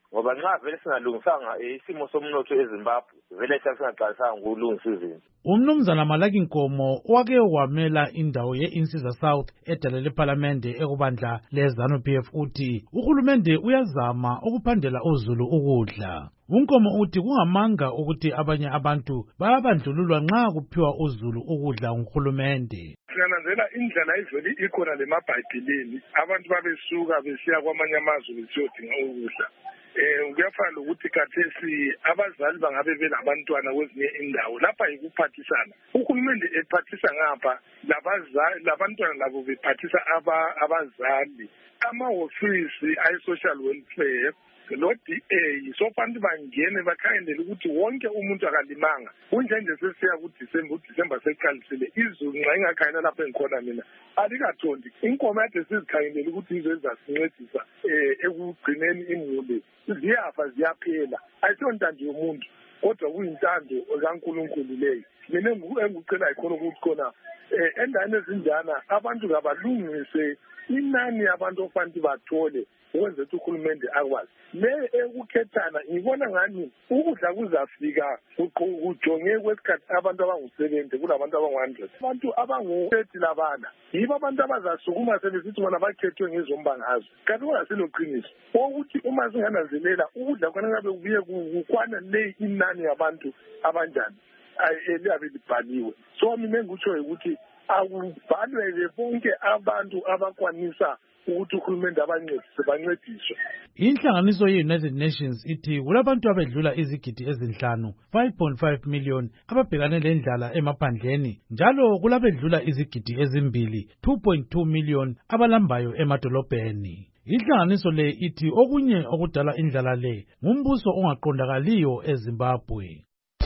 ngoba nxa vele singalungisanga isimo somnotho eZimbabwe vele sasingaqalisanga ukulungisa izinto. Umnumzana Malaki Nkomo wake wamela indawo ye-Insiza South edale lephalamende ekubandla le-ZANU P F uthi uhulumende uyazama ukuphandela uZulu ukudla. Unkomo uthi kungamanga ukuthi abanye abantu bayabandlululwa nxa kuphiwa uZulu ukudla nguhulumende. Sinanzela indlela iveli ikhona lemabhayibhilini abantu babesuka besiya kwamanye amazwe besiyodinga ukudla. Eh kuyafana lokuthi kathesi abazali bangabe belabantwana kwezinye indawo lapha yikuphathisana. Uhulumende ephathisa ngapha labazali labantwana labo bephathisa aba abazali. Amahofisi ayi-social welfare lo D A so fanele bangene bakhandele ukuthi wonke umuntu akalimanga kunjenje sesiya ku December uDecember seqalisile izulu nxa ingakhayina lapha engikhona mina alikathondi inkomo yade sizikhangelela ukuthi izo ezasincedisa eh ekugcineni imuli ziyafa ziyaphela ayisonto nje umuntu kodwa kuyintando kaNkulunkulu leyo mina engikucela ikhona ukuthi khona eh endaweni ezinjana abantu kabalungise inani abantu ofanele bathole ukwenza ukuthi uhulumende akwazi le ekukhethana ngibona ngani ukudla kuzafika kujonge kwesikhathi abantu abangu-seventy kulabantu abangu-hundred abantu abangu-thirty labana yibo abantu abazasukuma sebesithi bona bakhethwe ngezomba ngazo kanti kungasilo-qiniso ukuthi uma singananzelela ukudla khona ngabe kubuye kukwana le inani yabantu abanjani eliyabe libhaliwe so mina engikutshoyo ukuthi akubhalwele bonke abantu abakwanisa ukuthi uhulumende abancedise bancediswe. Inhlanganiso ye-United Nations ithi kulabantu abedlula izigidi ezinhlanu five point five million ababhekane lendlala emaphandleni njalo kulabedlula izigidi ezimbili two point two million abalambayo emadolobheni. Inhlanganiso le ithi okunye okudala indlala le ngumbuso ongaqondakaliyo eZimbabwe.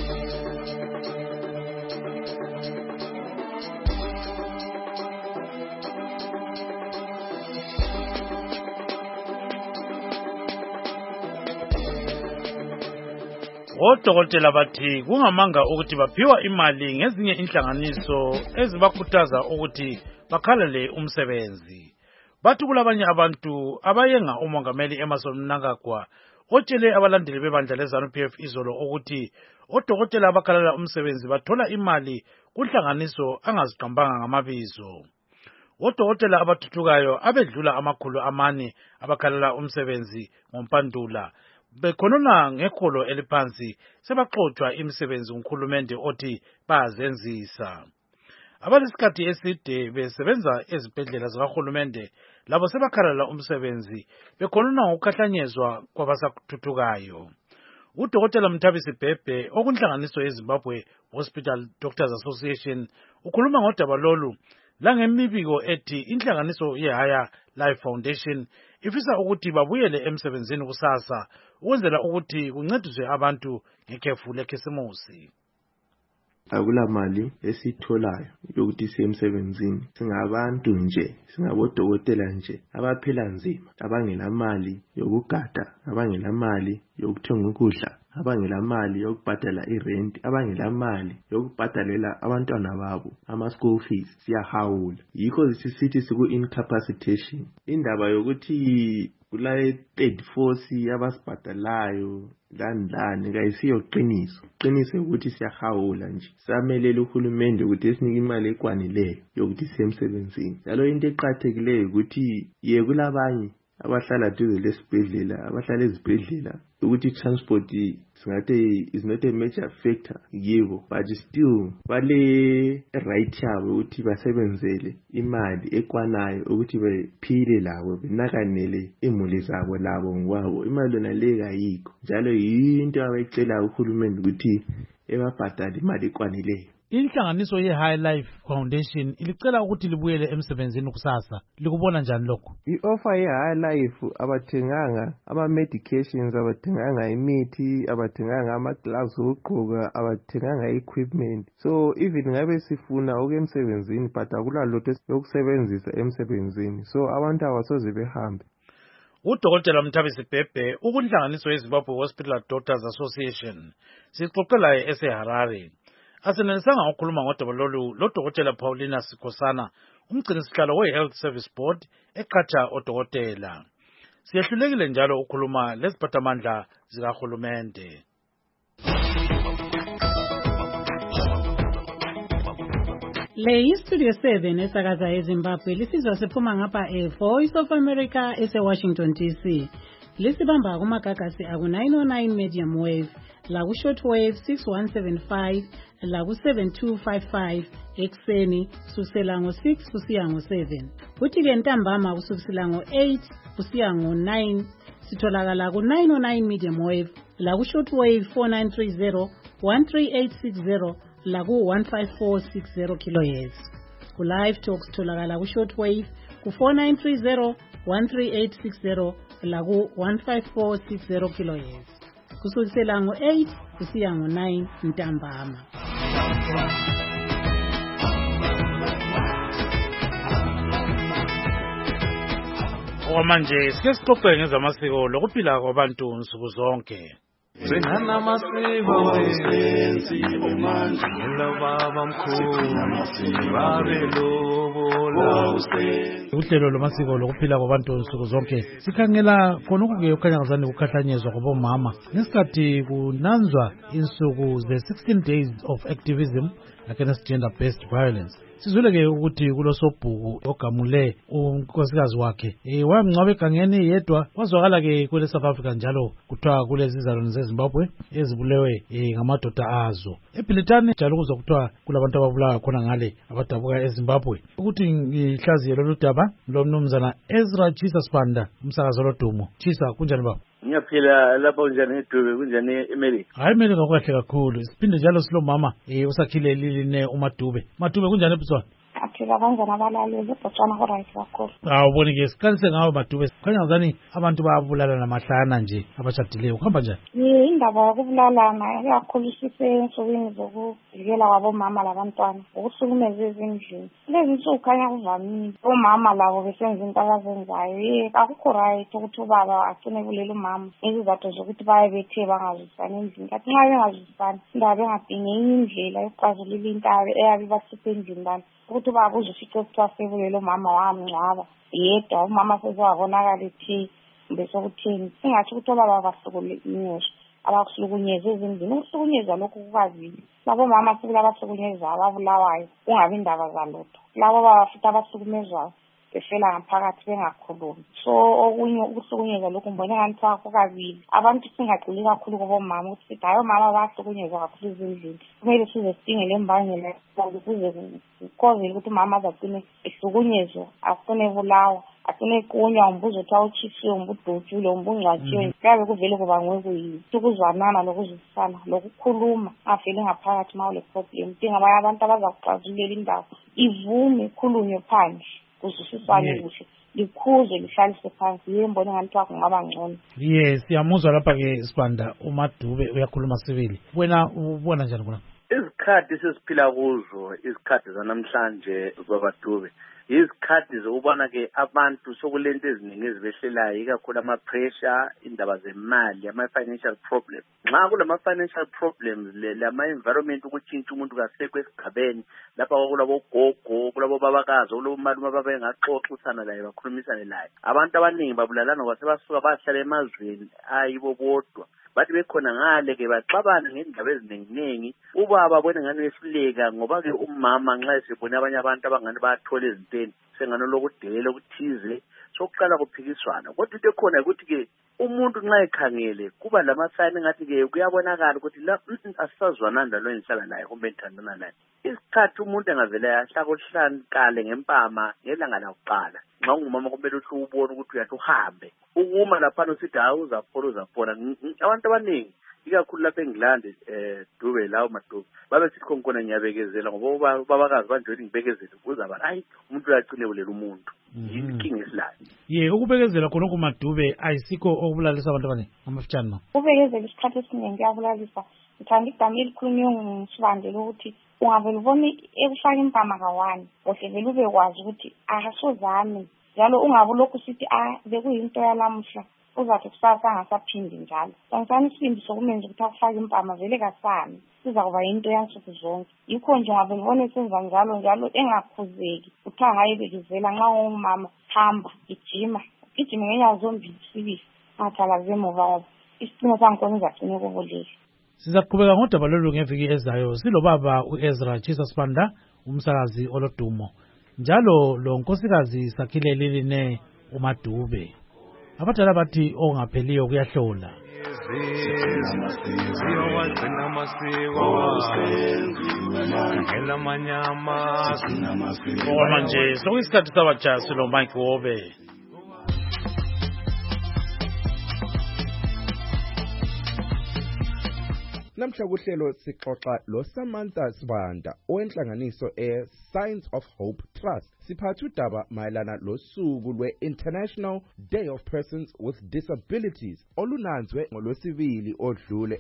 Odokotela bathi kungamanga ukuthi baphiwa imali ngezinye inhlanganiso ezibakhuthaza ukuthi bakhalele umsebenzi. Bathi kulabanye abantu abayenga umongameli Emmerson Mnangagwa otshele abalandeli bebandla leZANU P F izolo ukuthi odokotela abakhalela umsebenzi bathola imali kunhlanganiso angaziqambanga ngamabizo. Odokotela abathuthukayo abedlula amakhulu amane abakhalela umsebenzi ngompandula bekhonona ngekholo eliphansi sebaxoxwa imisebenzi nguhulumende othi bayazenzisa. Abalesikhathi eside besebenza ezibhedlela zikahulumende labo sebakhalela umsebenzi bekhonona ngokukhahlanyezwa kwabasathuthukayo. Udokotela Mthabisi Bhebhe okunhlanganiso yeZimbabwe Hospital Doctors Association ukhuluma ngodaba lolu langemibiko ethi inhlanganiso yeHigher Life Foundation ifisa ukuthi babuyele emsebenzini kusasa ukwenzela ukuthi kuncediswe abantu ngekhefu lekhisimusi. Akula mali esitholayo yokuthi siye emsebenzini singabantu nje singabodokotela nje abaphila nzima abangela mali yokugada abangela mali yokuthenga ukudla abangela mali yokubhadala irent abangela mali yokubhadalela abantwana babo ama school fees siyahawula yikho sisithi siku incapacitation indaba yokuthi kulaye third force abasibhadalayo landlani kayisiyo qiniso qiniso ukuthi siyahawula nje samelela uhulumende ukuthi esinike imali ekwanileyo yokuthi sisemsebenzini njalo into eqhathekileyo ukuthi ye kulabanye abahlala duze lesibhedlela abahlala ezibhedlela ukuthi transport singathi is not a major factor yibo but still bale right yabo ukuthi basebenzele imali ekwanayo ukuthi bephile labo benakanele imuli zabo labo ngokwabo imali yona le kayikho njalo yinto abayicela uhulumende ukuthi ebabhadale imali ekwanileyo. Inhlanganiso ye-High Life Foundation ilicela ukuthi libuyele emsebenzini kusasa. Likubona njani lokho? I-offer ye-High Life abathenganga ama-medications, abathenganga imithi, abathenganga ama-gloves okugqoka, abathenganga equipment. So even ngabe sifuna uke emsebenzini but akula lutho lokusebenzisa emsebenzini. So abantu abasoze behambe. Udokotela Mthabisi Bhebhe ukunhlanganiso yeZimbabwe Hospital Doctors Association sixoxelayo eseHarare. Asenelisanga ukukhuluma ngodaba lolu lodokotela Paulina Sikhosana umgcinisihlalo we-Health Service Board eqhatha odokotela. siyahlulekile njalo ukukhuluma leziphathamandla zikahulumende. Le yi-Studio seven esakaza eZimbabwe lisizwa siphuma ngapha e-Voice of America ese-Washington D C. Lisibamba kumagagasi aku-nine oh nine medium wave, laku-shortwave six one seven five, laku-seven two five five ekuseni kusukisela ngo-six kusiya ngo-seven. Kuthi-ke ntambama kusukisela ngo-eight kusiya ngo-nine sitholakala ku-nine oh nine medium wave, laku-shortwave four nine three zero, one three eight six zero, laku one five four six zero kilohertz. Ku live talks tholakala ku shortwave ku four nine three zero, one three eight six zero, laku one five four six zero kilohertz. Kusukisela ngo-eight kusiya ngo-nine ntambama. Okwamanje sike sixoxe ngezamasiko lokuphila kwabantu nsuku zonke. Senana masiko wesenzi manje lobaba mkhulu babelobola usenzi. Uhlelo lomasiko lokuphila kwabantu nsuku zonke sikhangela khona ukuke ukhanyangazane ukukhahlanyezwa kwabomama ngesikhathi kunanzwa insuku ze sixteen days of activism against gender based violence. Sizweleke ukuthi kulosobhuku ogamule unkosikazi wakhe eh wamngcwabe egangeni yedwa wazwakala ke kule South Africa njalo kuthiwa kulezi izalwane zeZimbabwe ezibulewe eh ngamadoda azo eBrithani njalo kuzwa kuthiwa kulabantu ababulawa khona ngale abadabuka eZimbabwe. Ukuthi ngihlaziye lolu daba lomnumzana Ezra Jesus Panda umsakazo lodumo. Chisa kunjani baba? Ngiyaphila lapha kunjani eDube kunjani eMelika? Hayi eMelika kwahle kakhulu. Siphinde njalo silo mama eh usakhile liline uMadube. Madube kunjani eBotswana? Aphila kanjani abalaleli eBotswana ko right kakhulu. Awuboni ke siqalise ngawe Madube. Khanya ngani abantu bayabulala namahlana nje abashadileyo kuhamba njani? Ye indaba yokubulalana yakhulisise ensukwini zokuvikela kwabomama labantwana ukusukumeza ezindlini. Lezi nsuku khanya kuvamile omama labo besenza into abazenzayo. Ye akukho right ukuthi ubaba agcine bulela umama izizathu zokuthi baye bethe bangazwisani endlini. Kathi nxa bengazwisani indaba engadinge indlela yokuxazulula intaba eyabe basiphe endlini lana ukuthi ubaba uzofica ukuthiwa sebulela umama wamngcwaba yedwa umama sezawabonakala ethi bese ukuthini singathi ukuthi obaba bahlukunyezwa abakuhlukunyezwa ezindlini. Ukuhlukunyezwa lokhu kukazile labo mama sibula abahlukunyezwa ababulawayo kungabi indaba zalutho labo baba futhi abahlukumezwayo befela ngaphakathi bengakhulumi. So okunye ukuhlukunyezwa lokhu mbone ngathi kukazile abantu singagcili kakhulu kubomama ukuthi sithi hayi omama bahlukunyezwa kakhulu ezindlini kumele size sidinge le mbangela ukuze kukozile ukuthi umama azagcine ehlukunyezwa afune bulawa afune kunywa umbuzo ukuthi awuchisiwe umbudutshule umbungcwatshiwe kuyabe kuvele kuba ngekuyini ukuzwanana lokuzwisana lokukhuluma avele ngaphakathi ma ule problem dinga abanye abantu abazakuxazululela indaba ivume khulunywe phandle kuzwisisane kuhle likhuze lihlalise phansi yembone ngathi kungaba ngcono. Yes siyamuzwa lapha ke Sibanda uMadube uyakhuluma sibili. Wena ubona njani kuna? Izikhathi sesiphila kuzo izikhathi zanamhlanje babaDube izikhathi zokubona ke abantu sokulento eziningi ezibehlelayo ikakhulu ama pressure indaba zemali ama financial problems. Nxa kulama financial problems lama environment ukutshintsha umuntu kasekho esigabeni lapha kulabo gogo kulabo babakazi kulabo malume ababe ngaxoxisana laye bakhulumisane laye. Abantu abaningi babulalana kwasebasuka bahlala emazweni ayibo bodwa bathi bekhona ngale ke baxabana ngendaba eziningi ubaba abone ngani wehluleka ngoba ke umama nxa esebona abanye abantu abangani bathola ezintweni sengano lokudela ukuthize sokuqala kuphikiswana. Kodwa into ekhona ukuthi ke umuntu nxa ekhangele kuba lamasayini ngathi ke kuyabonakala ukuthi la asisazwana ndalo enhlala naye kumbe enthandana naye. Isikhathi umuntu engavela yahlaka uhlankale ngempama ngelanga lakuqala nxa ungumama kumele uhle ubone ukuthi uyathi uhambe ukuma lapha usithi hayi uzaphola uzaphola. Abantu abaningi ikakhulu lapha eNgilandi eh Dube lawo Madube babe sithi khonkona ngiyabekezela ngoba babakazi banjweni ngibekezele kuzaba hayi umuntu uyagcine bulela umuntu inkinga esilayo. Ye ukubekezela khona kuMadube ayisikho okubulalisa abantu abaningi amafitshane ma. Ubekezela isikhathi esiningi kuyabulalisa. Ngithanda igama elikhulunywe nguSibandile ukuthi ungavele ubone ekufaka impama kawani ohle vele ube kwazi ukuthi akasozami njalo ungabe lokhu sithi ah bekuyinto yalamuhla uzathi kusasa angasaphindi njalo. Sangithanda isibindi sokumenza ukuthi akufake impama vele kasami siza kuba yinto yansuku zonke. Yikho nje ungavele ubone senza njalo njalo engakhuzeki uthanga ayibekezela nxa ungumama hamba ijima gijime ngenyawo zombili sibili ngathalaze emuva yabo isicino sangikhona izagcine kubulili. Sizaqhubeka ngodaba lolu ngeviki ezayo silobaba uEzra Chisa Sibanda umsakazi olodumo njalo lo nkosikazi Sakhile Liline uMadube. Abadala bathi ongapheliyo kuyahlola. Manje sokuyisikhathi sabajazi lo Mike Wobe. Namhla kuhlelo sixoxa lo Samantha Sibanda owenhlanganiso e Signs of Hope Trust. Siphatha udaba mayelana losuku lwe-International Day of Persons with Disabilities olunanzwe ngolwesibili odlule.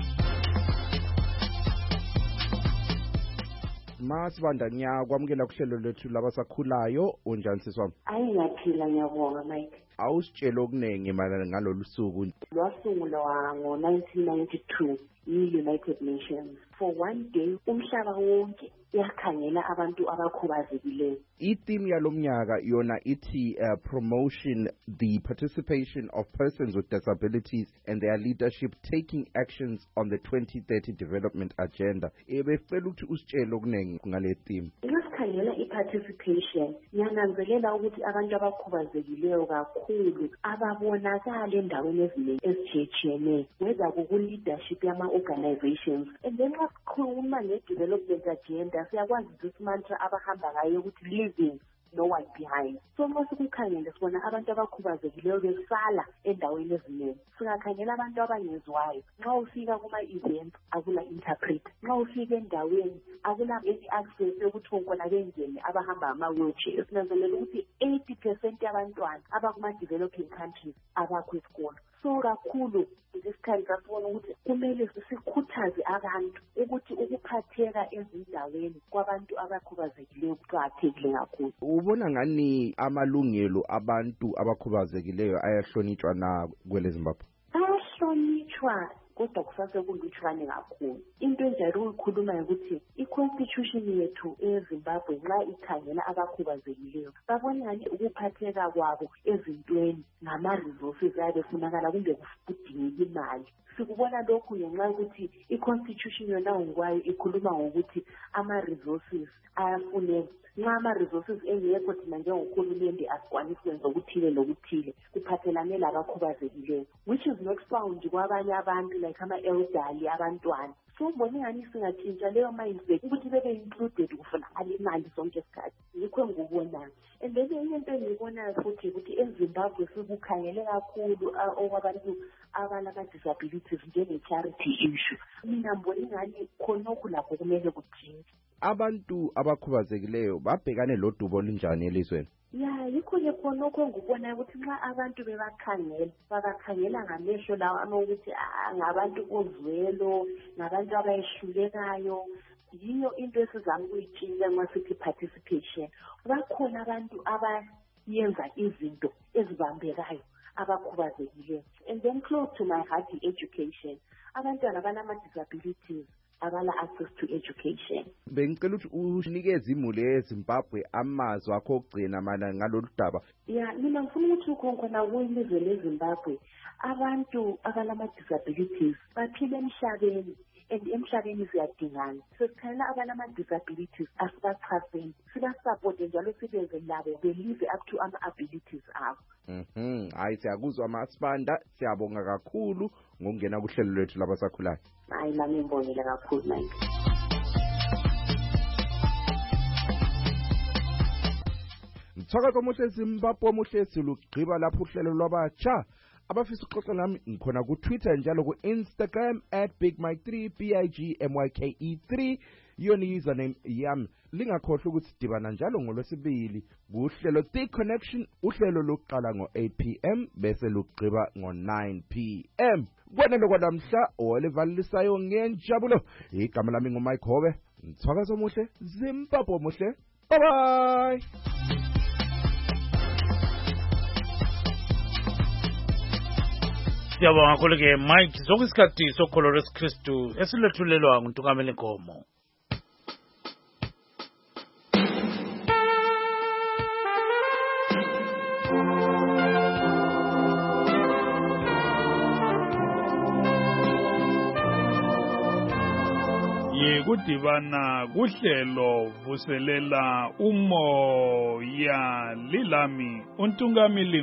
Masibanda ngiyakwamukela kuhlelo lethu labasakhulayo unjani siswami? Ayingaphila ngiyabonga Mike. Awusitshela okunenge mayelana ngalolu suku. Lwasungulwa ngo nineteen ninety-two yi-United Nations. For one day umhlaba wonke yakhangela abantu abakhubazekileyo. I-theme yalomnyaka yona ithi uh, promotion the participation of persons with disabilities and their leadership taking actions on the twenty thirty development agenda. Ebefela ukuthi usitshele okunenge ngale theme. Ngasikhangela i-participation ngiyananzelela ukuthi abantu abakhubazekileyo kakhulu ababonakala endaweni eziningi ezitshiyetshiyeneyo whether kuku-leadership yama-organizations. And then xa sikhuluma nge-development agenda siyakwazi ukuthi mantra abahamba ngayo ukuthi living no one behind. So nxa sikukhangele sibona abantu abakhubazekileyo besala endaweni eziningi. Singakhangela abantu abangezwayo. Nxa ufika kuma-event akula interpreter. Nxa ufika endaweni akula any access yokuthi unkona bengene abahamba ama-wheelchair. Sinanzelela ukuthi eighty percent yabantwana abakuma-developing countries abakho esikolo. So kakhulu ngesikhathi sasibona ukuthi kumele sikhuthaze abantu ukuthi ukuphatheka ezindaweni kwabantu abakhubazekileyo kuqakathekile kakhulu. Ubona ngani amalungelo abantu abakhubazekileyo ayahlonitshwa na kwele Zimbabwe? Ayahlonitshwa kodwa kusase kulutshwane kakhulu. Into enjalo ukukhuluma ukuthi i-constitution yethu eZimbabwe nxa ikhangela abakhubazekileyo babona ngani ukuphatheka kwabo ezintweni ngama-resources ayabefunakala kumbe kudingeka imali. Sikubona lokhu ngenxa yokuthi i-constitution yona ngokwayo ikhuluma ngokuthi ama-resources ayafuneka. Nxa ama-resources engekho thina njengohulumende asikwanisi kwenza okuthile lokuthile kuphathelane labakhubazekileyo, which is not found kwabanye abantu like ama-elderly abantwana. So mbone ngani singatshintsha leyo mindset ukuthi bebe included kufunakala imali sonke isikhathi. Yikho ngikubonayo. And then enye into engiyibonayo futhi ukuthi eZimbabwe sikukhangele kakhulu okwabantu abalama-disabilities njenge-charity issue. Mina mbone ngani khonokhu lakho kumele kutshintshe. Abantu abakhubazekileyo babhekane lodubo olunjani elizweni? Ya yikho-ke khonokho ngikubona ukuthi nxa abantu bebakhangela babakhangela ngamehlo lawo anokuthi ngabantu bozwelo ngabantu abayehlulekayo. Yiyo into esizama ukuyitshintsha nxa sithi participation. Bakhona abantu abayenza izinto ezibambekayo abakhubazekileyo. And then close to my heart education. Abantwana abanama-disabilities abala access to education. Bengicela ukuthi unikeze imuli eZimbabwe amazwi akho okugcina mana ngalolu daba. Ya mina ngifuna ukuthi ukhona kwilizwe leZimbabwe abantu abalama-disabilities baphila emhlabeni and emhlabeni siyadingana. Sesikhangela abanama-disabilities asibachaseni sibasupport njalo sibenze labo belive up to ama-abilities abo. Mhm, hayi siyakuzwa Masibanda, siyabonga kakhulu ngokungena kuhlelo lwethu labasakhulayo. Hayi nami ngibongela kakhulu Mike. Mthakazo omuhle Zimbabwe omuhle silugqiba lapho uhlelo lwabatsha. Abafisa uxoxa nami ngikhona ku Twitter njalo ku Instagram at big mike three B I G M Y K E three yona username yami. Lingakhohlwa ukuthi sidibana njalo ngolwesibili kuhlelo The Connection, uhlelo lokuqala ngo eight p m bese lugqiba ngo nine p m Kwanele kwanamhla olevalisayo ngenjabulo. Igama lami nguMike Hobe. Mthakazo omuhle Zimbabwe omuhle. Bye bye. Siyabonga kakhulu-ke Mike sokuyisikhathi sokholo lwesikristu esilethulelwa nguNtungameli Nkomo. ngokudibana kuhlelo vuselela umoya lilami uNtungamili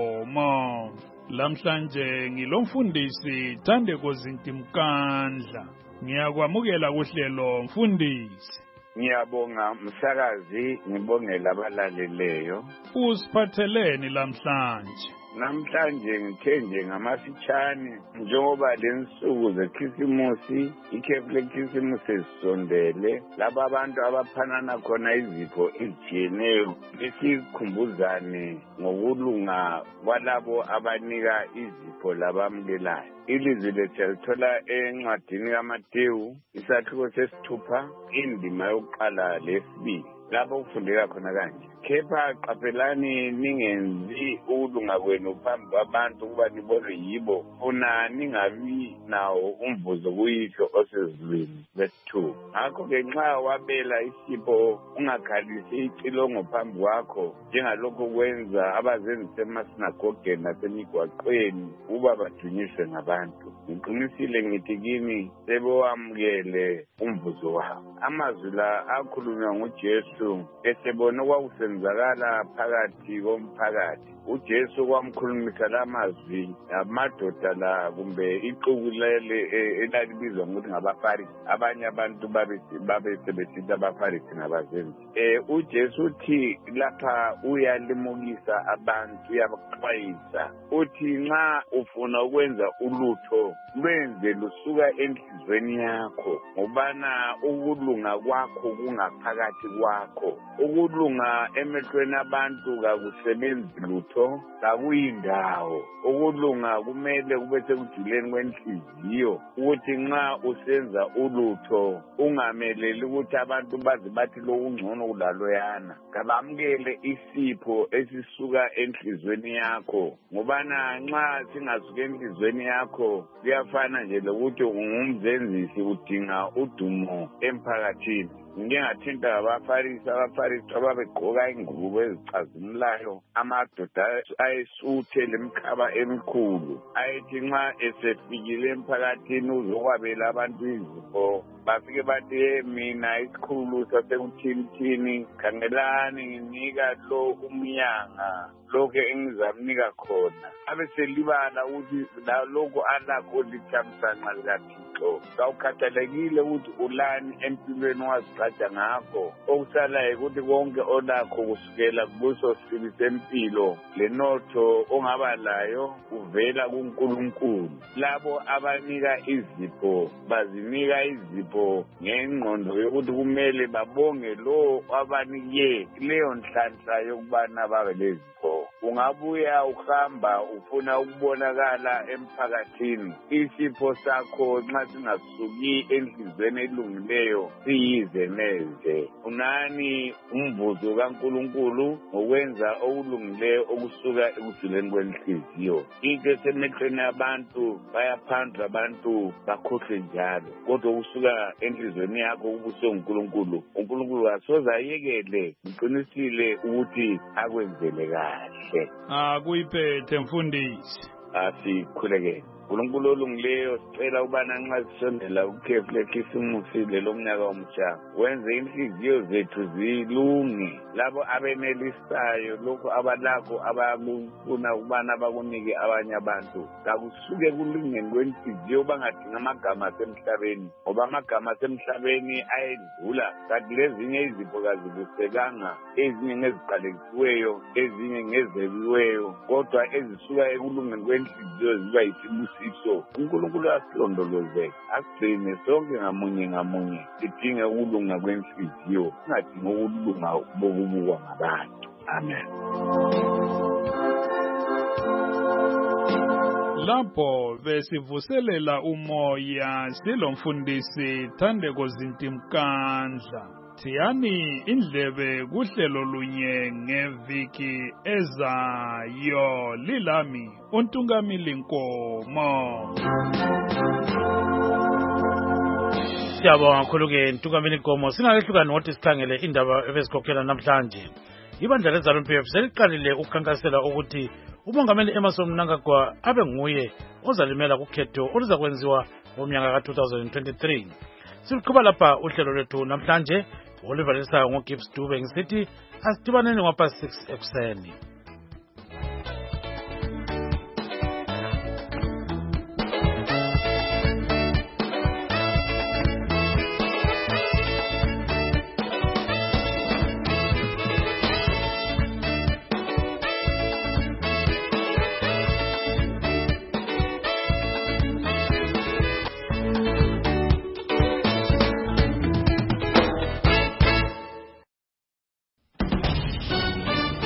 Nkomo. Lamhlanje ngilomfundisi Thandeko Zintimkandla. Ngiyakwamukela kuhlelo mfundisi. Ngiyabonga msakazi, ngibongela abalaleleyo. Usiphatheleni lamhlanje? Namhlanje ngithe nje ngamafitshane njengoba lensuku zekhisimusi, ikhefu lekhisimusi esondele, laba abantu abaphanana khona izipho ezijiyeneyo besikhumbuzane ngokulunga kwalabo abanika izipho labamukelayo. Ilizwi lethu lithola encwadini kaMateyu isahluko sesithupha indima yokuqala lesibili. Lapho kufundeka khona kanje: kepha qaphelani ningenzi ukulunga kwenu phambi kwabantu ukuba nibonwe yibo, funa ningabi nawo umvuzo kuyihlo osezulwini. Verse two. Ngakho-ke nxa wabela isipho ungakhalisi icilongo phambi kwakho njengalokho kwenza abazenzi emasinagogeni nasemigwaqweni ukuba badunyiswe ngabantu. Ngiqinisile ngithi kini sebewamukele umvuzo wabo. Amazwi la akhulunywa nguJesu esebona okwakusenzakala phakathi komphakathi. uJesu kwamkhulumisa lamazwi amadoda la kumbe ixuku lele elalibizwa ngokuthi ngabaFarisi. Abanye abantu babe babe sebesithi abaFarisi nabazenzi. Eh uJesu uthi lapha uyalimukisa abantu, uyabaxwayisa. Uthi nxa ufuna ukwenza ulutho lwenze lusuka enhlizweni yakho, ngobana ukulunga kwakho kungaphakathi kwakho. Ukulunga emehlweni abantu kakusebenzi lutho, kakuyindawo. Ukulunga kumele kube sekujuleni kwenhliziyo, ukuthi nxa usenza ulutho ungameleli ukuthi abantu bazi bathi lo ungcono kulaloyana. Kabamukele isipho esisuka enhlizweni yakho, ngobana nxa singasuka enhlizweni yakho kuyafana nje lokuthi ungumzenzisi udinga udumo emphakathini. Ngike ngathinta abaFarisi, abaFarisi ababegqoka ingubo ezicazimulayo, amadoda ayesuthe lemkhaba emikhulu, ayethi nxa esefikile emphakathini uzokwabela abantu izipho, bafike bathi mina isikhulu sasekuthini, khangelani nginika lo umyanga lokho engizamnika khona. Abeselibala ukuthi lokho alakho lithamsanqa likaThixo. Kawukhathalekile ukuthi ulani empilweni wazigqaja ngakho, okusalayo ukuthi konke olakho kusukela kubuso sibi sempilo lenotho ongaba layo uvela kuNkulunkulu. Labo abanika izipho bazinika izipho ngengqondo yokuthi kumele babonge lo abanike leyo nhlanhla yokubana babe lezipho. Ungabuya uhamba ufuna ukubonakala emphakathini, isipho sakho nxa singasuki enhlizweni elungileyo siyize neze. Unani umvuzo kaNkulunkulu ngokwenza okulungileyo okusuka ekujuleni kwenhliziyo. Into esemehlweni abantu bayaphandla abantu bakhohlwe njalo, kodwa kusuka enhlizweni yakho ubuso uNkulunkulu. uNkulunkulu asoze ayekele, ngiqinisile ukuthi akwenzele kahle. Ah kuyiphethe mfundisi. Asikhuleke. uNkulunkulu olungileyo sicela ubana nxa sisondela ukhefu lekhisimusi lelo mnyaka omutsha, wenze inhliziyo zethu zilunge. Labo abenelisayo lokho abalakho abakufuna ukubana bakunike abanye abantu, kakusuke kulungeni kwenhliziyo, bangadinga amagama asemhlabeni, ngoba amagama asemhlabeni ayedlula. Kanti lezinye izipho kazibusekanga, ezinye ngeziqalekisiweyo, ezinye ngezebiweyo, kodwa ezisuka ekulungeni kwenhliziyo ziba yisibusiso. uNkulunkulu asilondoloze, asigcine sonke ngamunye ngamunye sidinge ukulunga kwenhliziyo, singadingi ukulunga bokubukwa ngabantu. Amen. Lapho besivuselela umoya silomfundisi Thandeko Zintimkandla. Thiyani indlebe kuhlelo lunye ngeviki ezayo. Lilami uNtungamili Nkomo. Siyabonga kakhulu-ke Ntungamili Nkomo. Singakehlukani ngokuthi sikhangele indaba ebesikhokhela namhlanje. Ibandla leZANU P F seliqalile ukukhankasela ukuthi uMongameli Emmerson Mnangagwa abe nguye ozalimela kukhetho oluzakwenziwa ngomnyaka ka two thousand twenty-three. Siluqhuba lapha uhlelo lwethu namhlanje olivalisayo ngoGibbs Dube ngisithi asidibaneni ngapha six ekuseni.